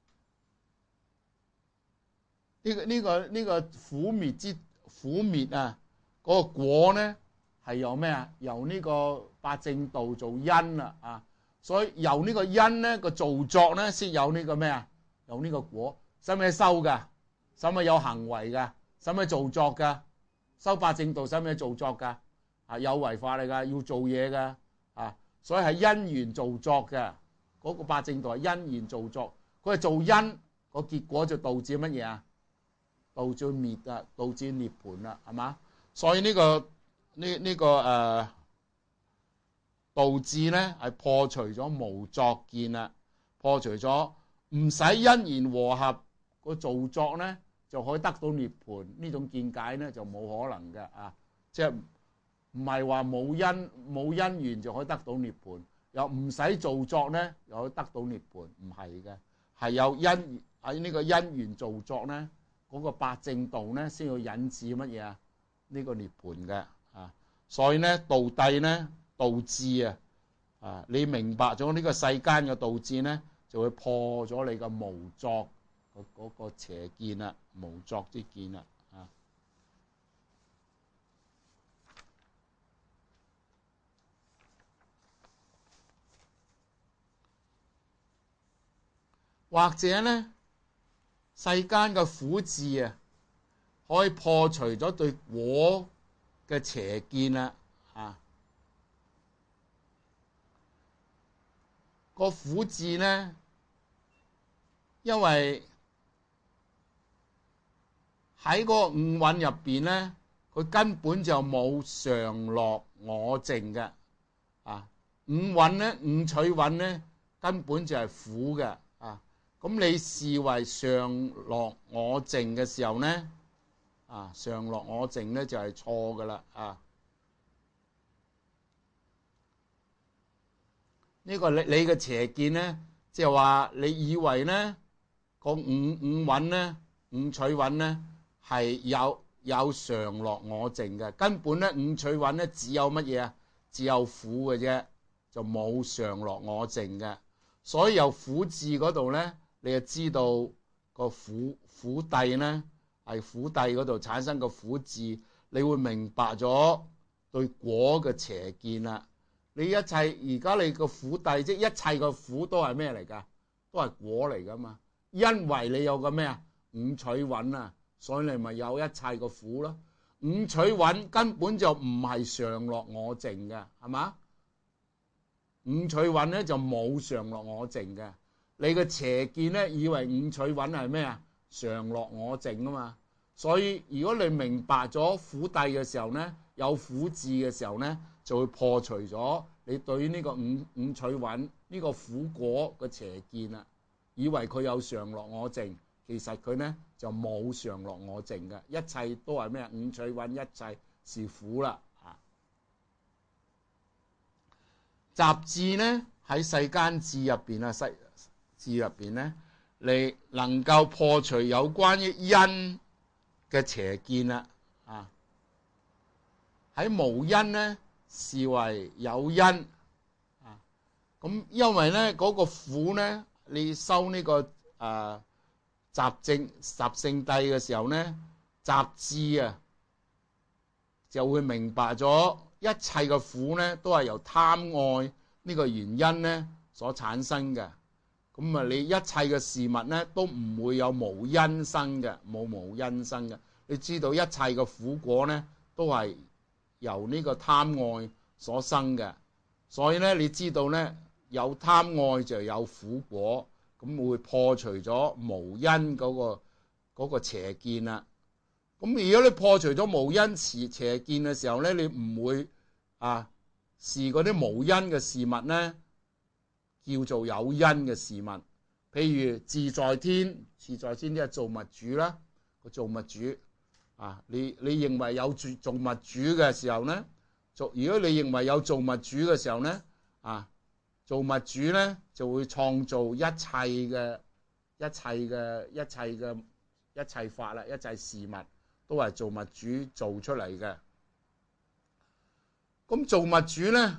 A: 呢個苦滅啊，嗰個果咧係由咩啊？由呢個八正道做因啦，所以由呢個因咧個造作咧先有呢個咩啊？有呢個果，使唔使修噶？使唔使有行為噶？使唔使造作噶？修八正道使唔使造作噶？有違法嚟噶，要做嘢噶，所以係因緣造作嘅。嗰個八正道係因緣造作，佢係做因，個結果就導致乜嘢啊？導致滅啊，導致涅槃啦，係嘛？所以呢個道智咧係破除咗無作見啦，破除咗唔使因緣和合個造作咧就可以得到涅槃，呢種見解咧就冇可能嘅，即係唔係話冇因緣就可以得到涅槃，又唔使造作咧又可以得到涅槃，唔係嘅，係有喺呢個因緣造作咧，嗰個八正道咧先要引致乜嘢啊？呢個涅槃嘅，所以咧道諦咧道智你明白咗呢個世間嘅道智咧，就會破咗你個無作嗰個邪見啦，無作之見啦，或者咧世間嘅苦智可以破除咗對果嘅邪見啦，個苦智咧，因為喺嗰個五蘊入邊咧，佢根本就冇常樂我淨嘅，五蘊咧五取蘊咧根本就係苦嘅，咁你視為常樂我淨嘅時候咧，常樂我淨咧就係錯噶啦，呢個你嘅邪見咧，即係話你以為咧個五蘊咧五取蘊咧係有常樂我淨嘅，根本咧五取蘊咧只有乜嘢啊？只有苦嘅啫，就冇常樂我淨嘅。所以由苦智嗰度咧，你就知道個苦諦咧係苦諦嗰度產生個苦智，你會明白咗對果嘅邪見啦。你一切而家你個苦諦，即係一切個苦都係咩嚟㗎？都係果嚟㗎嘛。因為你有個咩啊？五取蘊所以你咪有一切個苦咯。五取蘊根本就唔係常樂我淨嘅，係嘛？五取蘊咧就冇常樂我淨嘅。你個邪見咧以為五取蘊係咩啊？常樂我淨啊嘛。所以如果你明白咗苦諦嘅時候咧，有苦智嘅時候咧，就會破除咗你對於呢個五取蘊呢個苦果嘅邪見啦，以為佢有常樂我淨，其實佢咧就冇常樂我淨嘅，一切都係咩啊？五取蘊一切是苦啦。集智咧喺世間智入邊智入邊咧，你能夠破除有關於因嘅邪見啦。啊，喺無因咧視為有因。啊，咁因為咧嗰個苦咧，你修呢個習聖諦嘅時候咧，習智啊就會明白咗一切嘅苦咧都係由貪愛呢個原因咧所產生嘅。咁啊，你一切嘅事物咧都唔會有無因生嘅，冇無因生嘅。你知道一切嘅苦果咧都係由呢個貪愛所生嘅，所以咧你知道咧有貪愛就有苦果，咁會破除咗無因嗰個邪見啦。咁如果你破除咗無因邪見嘅時候咧，你唔會視嗰啲無因嘅事物咧叫做有因嘅事物。譬如自在天，自在天即係造物主啦，個造物主你認為有造物主嘅時候咧，如果你認為有造物主嘅時候咧，造物主咧就會創造一切法啦，一切事物都係造物主做出嚟嘅。咁造物主咧，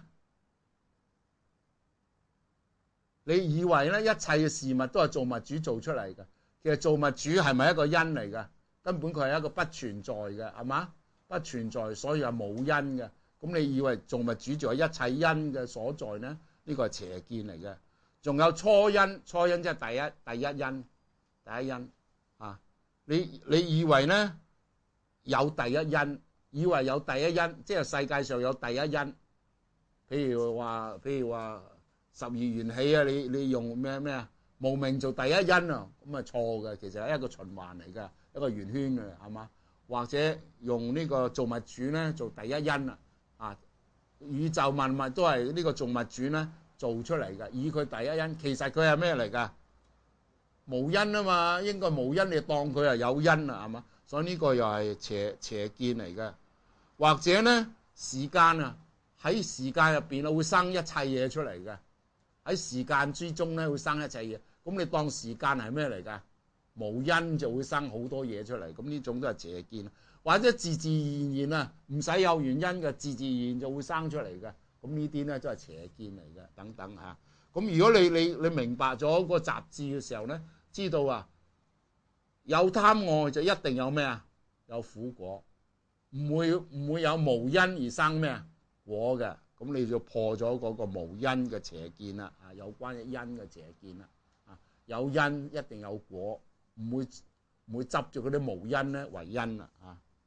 A: 你以為咧一切嘅事物都係造物主做出嚟嘅？其實造物主係咪一個因嚟嘅？根本佢係一個不存在嘅，係嘛？不存在，所以係冇因嘅。咁你以為造物主就係一切因嘅所在咧？呢個係邪見嚟嘅。仲有初因，初因即係第一因。你以為咧有第一因，以為有第一因，即係世界上有第一因。譬如話十二緣起啊，你用咩啊？無明做第一因啊，咁啊錯嘅，其實係一個循環嚟嘅，一個圓圈嘅，係嘛？或者用呢個造物主咧做第一因宇宙萬物都係呢個造物主咧做出嚟嘅，以佢第一因，其實佢係咩嚟㗎？無因啊嘛，應該無因，你當佢係有因啊，係嘛？所以呢個又係邪見嚟嘅。或者咧時間喺時間入邊會生一切嘢出嚟嘅，喺時間之中咧會生一切嘢。咁你當時間係咩嚟㗎？無因就會生好多嘢出嚟，咁呢種都係邪見。或者自自然然唔使有原因嘅，自自然然就會生出嚟嘅，咁呢啲咧都係邪見嚟嘅。等等咁如果你明白咗個習智嘅時候咧，知道有貪愛就一定有咩有苦果，唔會有無因而生咩果嘅。咁你就破咗嗰個無因嘅邪見啦。有關嘅因嘅邪見啦。有因一定有果，唔會執住嗰啲無因咧為因啦。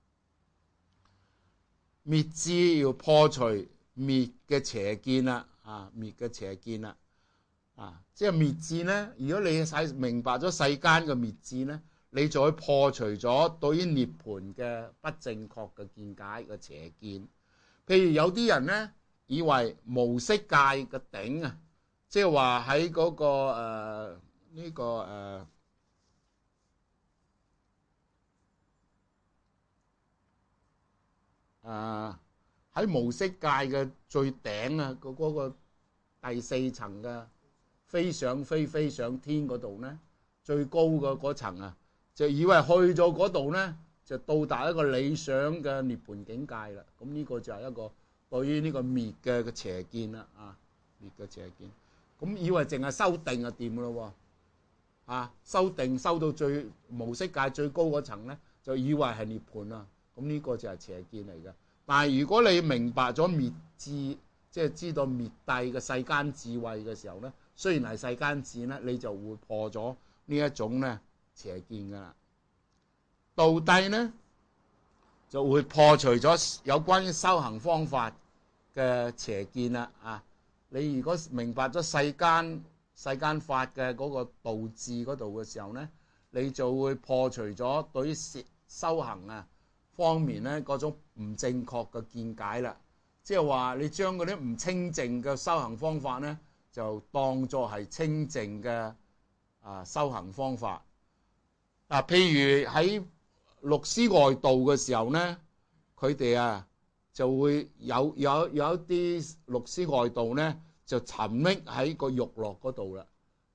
A: 滅智要破除滅嘅邪見啦。滅嘅邪見啦。即係滅智咧。如果你明白咗世間嘅滅智咧，你就會破除咗對於涅槃嘅不正確嘅見解嘅邪見。譬如有啲人咧以為無色界嘅頂即係話喺嗰個喺無色界嘅最頂嗰個第四層嘅飛上天嗰度咧，最高嘅嗰層就以為去咗嗰度咧就到達一個理想嘅涅槃境界啦。咁呢個就係一個對於呢個滅嘅邪見啦。滅嘅邪見，咁以為淨係修定就掂咯喎。修定修到最無色界最高嗰層咧，就以為係涅槃啦。咁呢個就係邪見嚟嘅。但係如果你明白咗滅智，即係知道滅諦嘅世間智慧嘅時候咧，雖然係世間智咧，你就會破咗呢一種咧邪見噶啦。道諦咧就會破除咗有關於修行方法嘅邪見啦。你如果明白咗世間法嘅嗰個道智嗰度嘅時候咧，你就會破除咗對於修行方面咧嗰種唔正確嘅見解啦。即係話你將嗰啲唔清淨嘅修行方法咧，就當作係清淨嘅修行方法。譬如喺律師外道嘅時候咧，佢哋就會有一啲律師外道咧就沉溺喺個欲樂嗰度啦。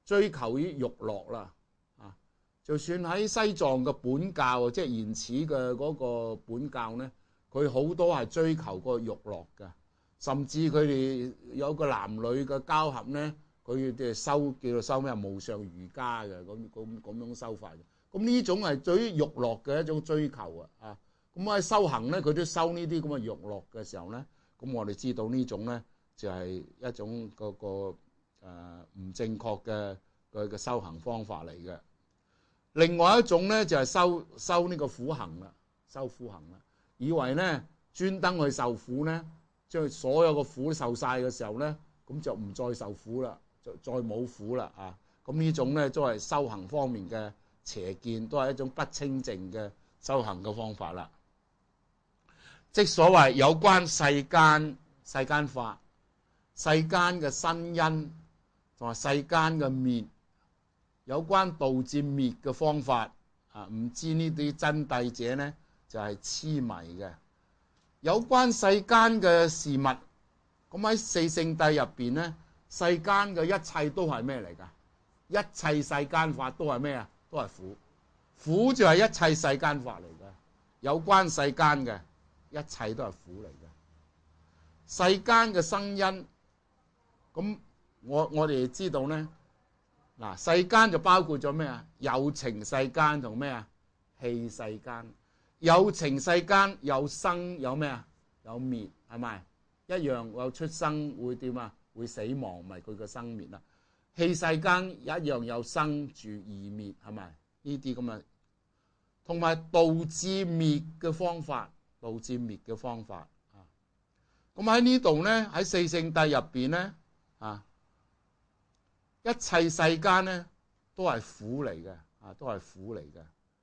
A: 追求於欲樂啦。就算喺西藏嘅本教，即係原始嘅嗰個本教呢，佢好多係追求個欲樂嘅，甚至佢哋有個男女嘅交合呢，佢哋叫做修咩無上瑜伽嘅，咁樣修法嘅。咁呢種係對於欲樂嘅一種追求啊！咁喺修行呢，佢都修呢啲咁嘅欲樂嘅時候呢，咁我哋知道呢種呢，就係一種嗰個唔正確嘅修行方法嚟嘅。另外一種咧就係修呢個苦行啦，修苦行啦，以為咧專登去受苦咧，將所有嘅苦受晒嘅時候咧，咁就唔再受苦啦，就再冇苦啦啊！咁呢種咧都係修行方面嘅邪見，都係一種不清淨嘅修行嘅方法啦。即所謂有關世間法、世間嘅生因同埋世間嘅滅。有關導致滅嘅方法啊，唔知呢啲真諦者呢，就係痴迷嘅。有關世間嘅事物，咁喺四聖諦入邊呢，世間嘅一切都係咩嚟㗎？一切世間法都係咩啊？都係苦，苦就係一切世間法嚟嘅。有關世間嘅一切都係苦嚟嘅。世間嘅生因，咁我哋知道呢。嗱，世間就包括咗咩啊？有情世間同咩啊？器世間。有情世間有生有咩啊？有滅，係咪一樣？有出生會點啊？會死亡，咪佢個生滅啦。器世間一樣有生住而滅，係咪呢啲咁嘅？同埋導致滅嘅方法，導致滅嘅方法啊。咁喺呢度咧，喺四聖諦入邊咧啊。一切世間咧都係苦嚟嘅，啊，都係苦嚟嘅。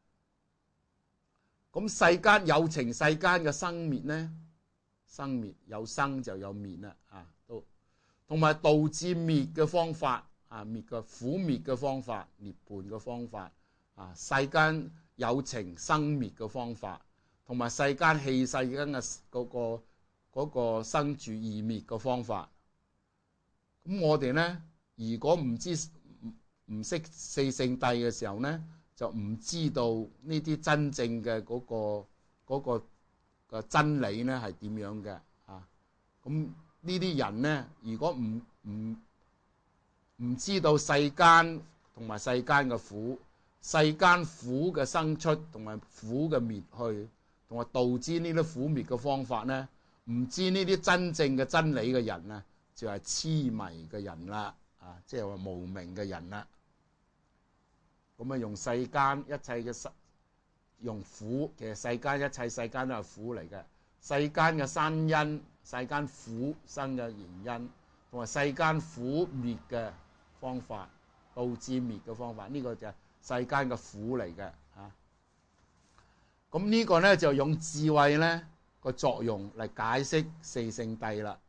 A: 咁世間有情世間嘅生滅咧，生滅有生就有滅啦，啊，都同埋導致滅嘅方法，啊，滅嘅苦滅嘅方法，涅槃嘅方法，啊，世間有情生滅嘅方法，同埋世間器世間嘅嗰個生住異滅嘅方法。咁我哋咧。如果唔識四聖諦嘅時候呢，就唔知道呢啲真正嘅嗰個真理呢係點樣嘅啊？咁呢啲人呢，如果唔知道世間同埋世間嘅苦，世間苦嘅生出同埋苦嘅滅去，同埋導致呢啲苦滅嘅方法呢，唔知呢啲真正嘅真理嘅人呢，就係痴迷嘅人啦。啊，即係話無明嘅人啦，咁啊用世間一切嘅用苦，其實世間一切世間都係苦嚟嘅。世間嘅生因，世間苦生嘅原因，同埋世間苦滅嘅方法，導致滅嘅方法，呢個就係世間嘅苦嚟嘅啊。咁呢個咧就用智慧咧個作用嚟解釋四聖諦啦。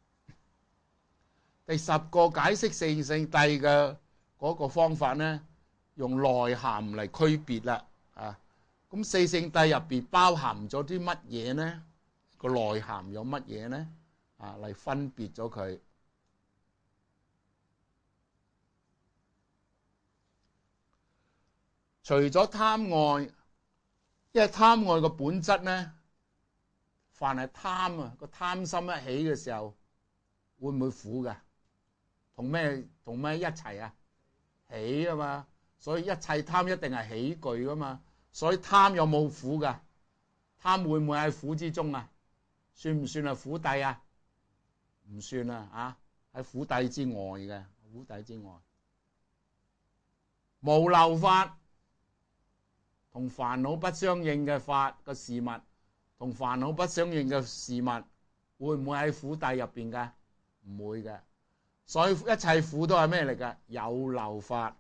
A: 第十個解釋四聖諦嘅嗰個方法呢，用內涵嚟區別啦。啊，咁四聖諦入邊包含咗啲乜嘢呢？個內涵有乜嘢呢？啊，嚟分別咗佢。除咗貪愛，因為貪愛個本質呢，凡係貪啊，個貪心一起嘅時候，會唔會苦㗎？同咩一齊啊？起啊嘛，所以一切貪一定係起具噶嘛。所以貪有冇苦噶？貪會唔會喺苦之中啊？算唔算係苦諦啊？唔算啊，啊喺苦諦之外嘅，苦諦之外。無漏法同煩惱不相應嘅法嘅事物，同煩惱不相應嘅事物，會唔會喺苦諦入邊噶？唔會嘅。所以一切苦都係咩嚟㗎？有漏法。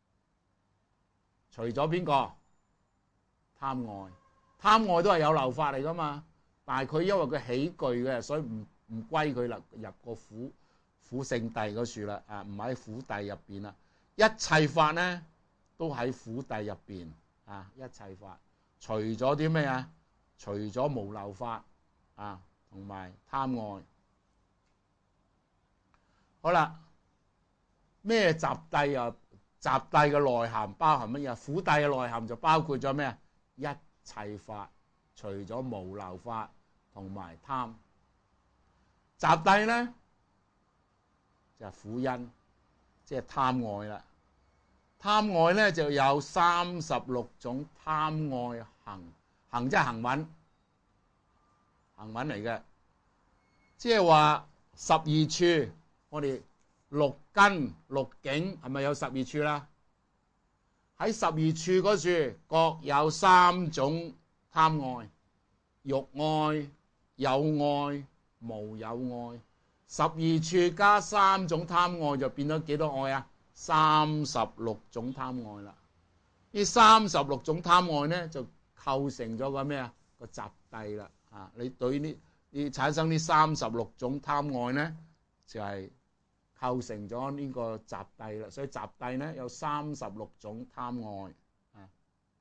A: 除咗邊個？貪愛，貪愛都係有漏法嚟㗎嘛。但係佢因為佢起具嘅，所以唔歸佢入個苦聖諦嗰處啦。啊，唔喺苦諦入邊啦。一切法呢都喺苦諦入邊啊。一切法，除咗啲咩啊？除咗無漏法啊，同埋貪愛。好啦， 咩集諦啊？集諦嘅內涵包含乜嘢？苦諦嘅內涵就包括咗咩啊？一切法，除咗無漏法同埋貪。集諦咧就係苦因，即係貪愛啦。貪愛咧就有36種貪愛行，行即係行穩，行穩嚟嘅。即係話12處，我哋六根六境係咪有12處啦？喺12處嗰處各有3種貪愛，欲愛、有愛、無有愛。12處加3種貪愛就變咗幾多愛啊？36種貪愛啦。呢36種貪愛咧就構成咗個咩啊？個集諦啦。啊，你對呢產生呢36種貪愛咧，就係構成咗呢個集諦啦。所以集諦咧有36種貪愛。啊，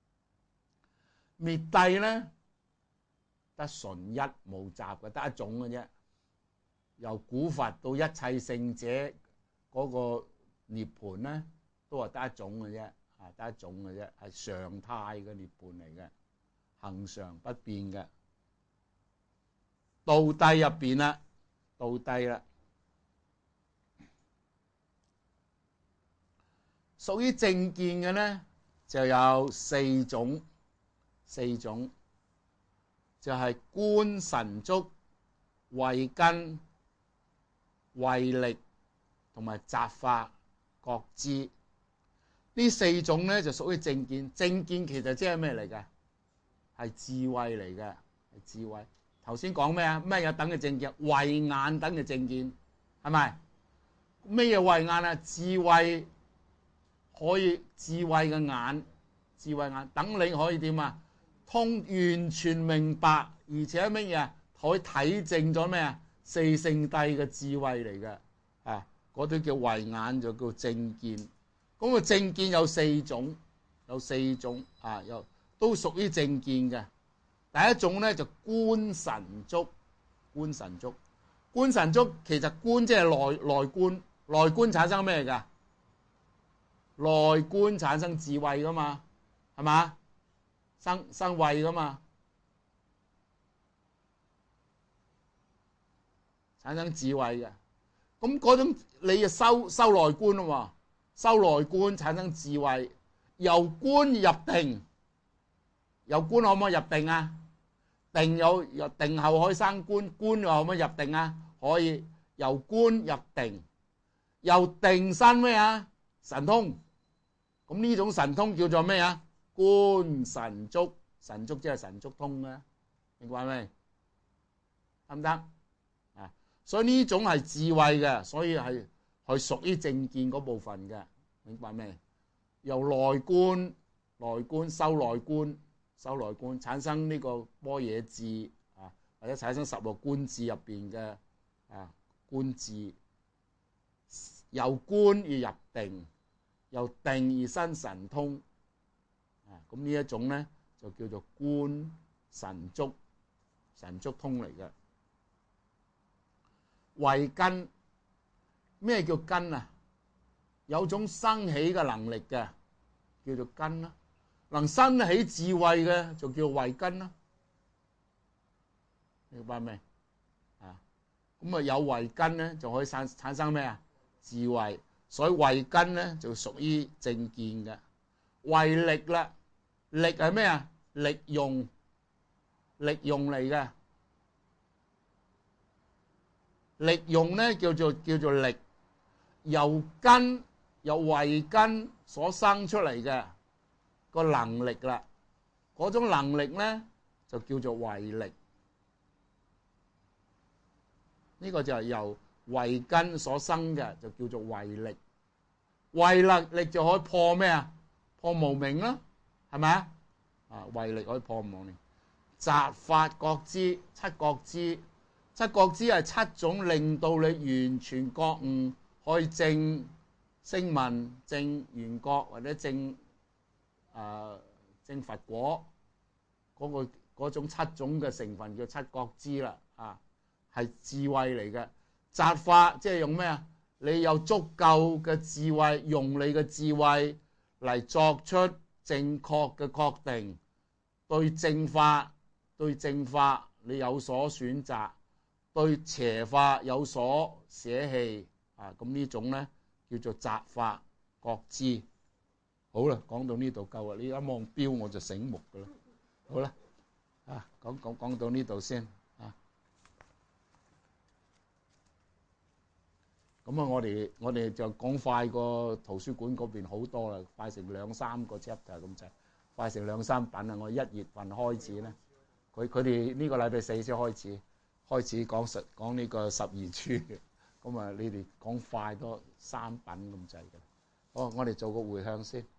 A: 滅諦咧得純一無雜嘅，得一種嘅啫。由古佛到一切聖者嗰個涅槃咧，都係得一種嘅啫，啊，得一種嘅啫，係常態嘅涅槃嚟嘅，恆常不變嘅。道諦入邊啦，道諦啦，屬於正見嘅咧就有4種，就係觀神足、慧根、慧力同埋擇法覺支。呢4種咧就屬於正見。正見其實即係咩嚟嘅？係智慧嚟嘅，係智慧。頭先講咩啊？咩有等嘅正見？慧眼等嘅正見，係咪？咩嘢慧眼啊？智慧可以，智慧嘅眼，智慧眼等你可以點啊？完全明白，而且乜嘢啊？可以體證咗咩啊？四聖諦嘅智慧嚟嘅，啊，嗰啲叫慧眼，就叫正見。咁個正見有4種，啊，都屬於正見嘅。第一種咧就觀神足，觀神足其實觀即係內觀，內觀產生咩㗎？內觀產生智慧噶嘛，係嘛？生慧噶嘛，產生智慧嘅。咁嗰種你就修內觀啊嘛，修內觀產生智慧，由觀入定，由觀可唔可以入定啊？定有定後可以生觀，觀又可唔可以入定啊？可以，由觀入定，由定生咩啊？神通。咁呢種神通叫做咩啊？觀神足，神足即係神足通啦，明白未？得唔得？啊，所以呢種係智慧嘅，所以係屬於正見嗰部分嘅，明白未？由內觀修內觀，產生呢個般若智啊，或者產生16觀智入邊嘅啊觀智，由觀而入定，由定而生神通。咁呢一種咧就叫做觀神足通嚟嘅。慧根，咩叫根啊？有種生起嘅能力嘅叫做根啦，能生起智慧嘅就叫慧根啦，明白未？啊，咁啊有慧根咧就可以產生咩啊？智慧，所以慧根咧就屬於正見嘅。慧力啦。力係咩啊？力用嚟嘅，力用咧叫做力，由根由慧根所生出嚟嘅個能力啦，嗰種能力咧就叫做慧力。呢個就係由慧根所生嘅，就叫做慧力。慧力就可以破咩啊？破無明啦。係咪啊？啊，慧力可以破無明。擇法覺支，七覺支係7種令到你完全覺悟，可以證聲聞、證緣覺或者證佛果嗰種7種嘅成分叫七覺支啦。啊，係智慧嚟嘅。擇法即係用咩啊？ 你有足夠嘅智慧，用你嘅智慧嚟作出正確嘅確定，對正法你有所選擇，對邪法有所捨棄啊！咁呢種呢，叫做擇法覺知。好啦，講到呢度夠啦，你一望表我就醒目噶啦。好啦，講到呢度先啊。咁啊，我哋就講快過圖書館嗰邊好多啦，快成2-3個 chapter 咁滯，快成2-3品啊！我1月份開始咧，佢哋呢個禮拜4先開始講呢個12書嘅，咁啊你哋講快多3品咁滯嘅。好，我哋做個回向先。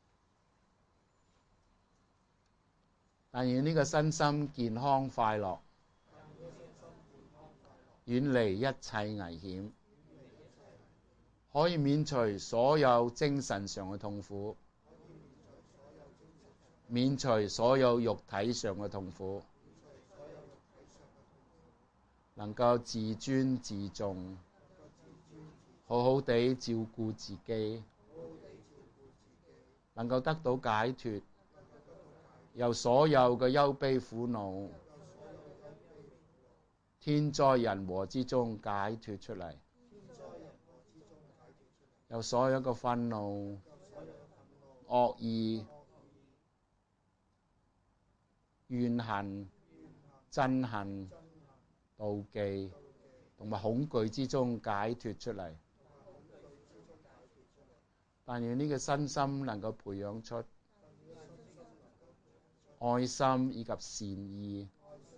A: 但願呢個身心健康快樂，遠離一切危險，可以免除所有精神上嘅痛苦，免除所有肉體上嘅痛苦，能夠自尊自重，好好地照顧自己，能夠得到解脫，由所有嘅憂悲苦惱、天災人禍之中解脫出嚟，由所有嘅憤怒、惡意、怨恨、憎恨、妒忌同埋恐懼之中解脫出嚟。但願呢個身心能夠培養出愛心以及善意、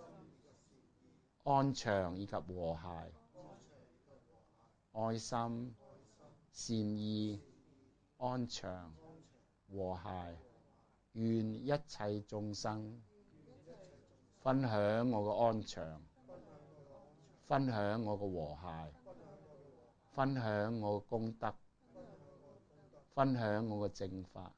A: 安詳以及和諧。愛心、善意、安詳、和諧，願一切眾生分享我嘅安詳，分享我嘅和諧，分享我嘅功德，分享我嘅正法，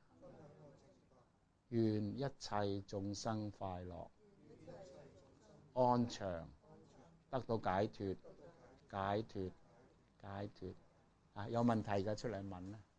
A: 願一切眾生快樂、安詳，得到解脫。啊，有問題嘅出嚟問啦。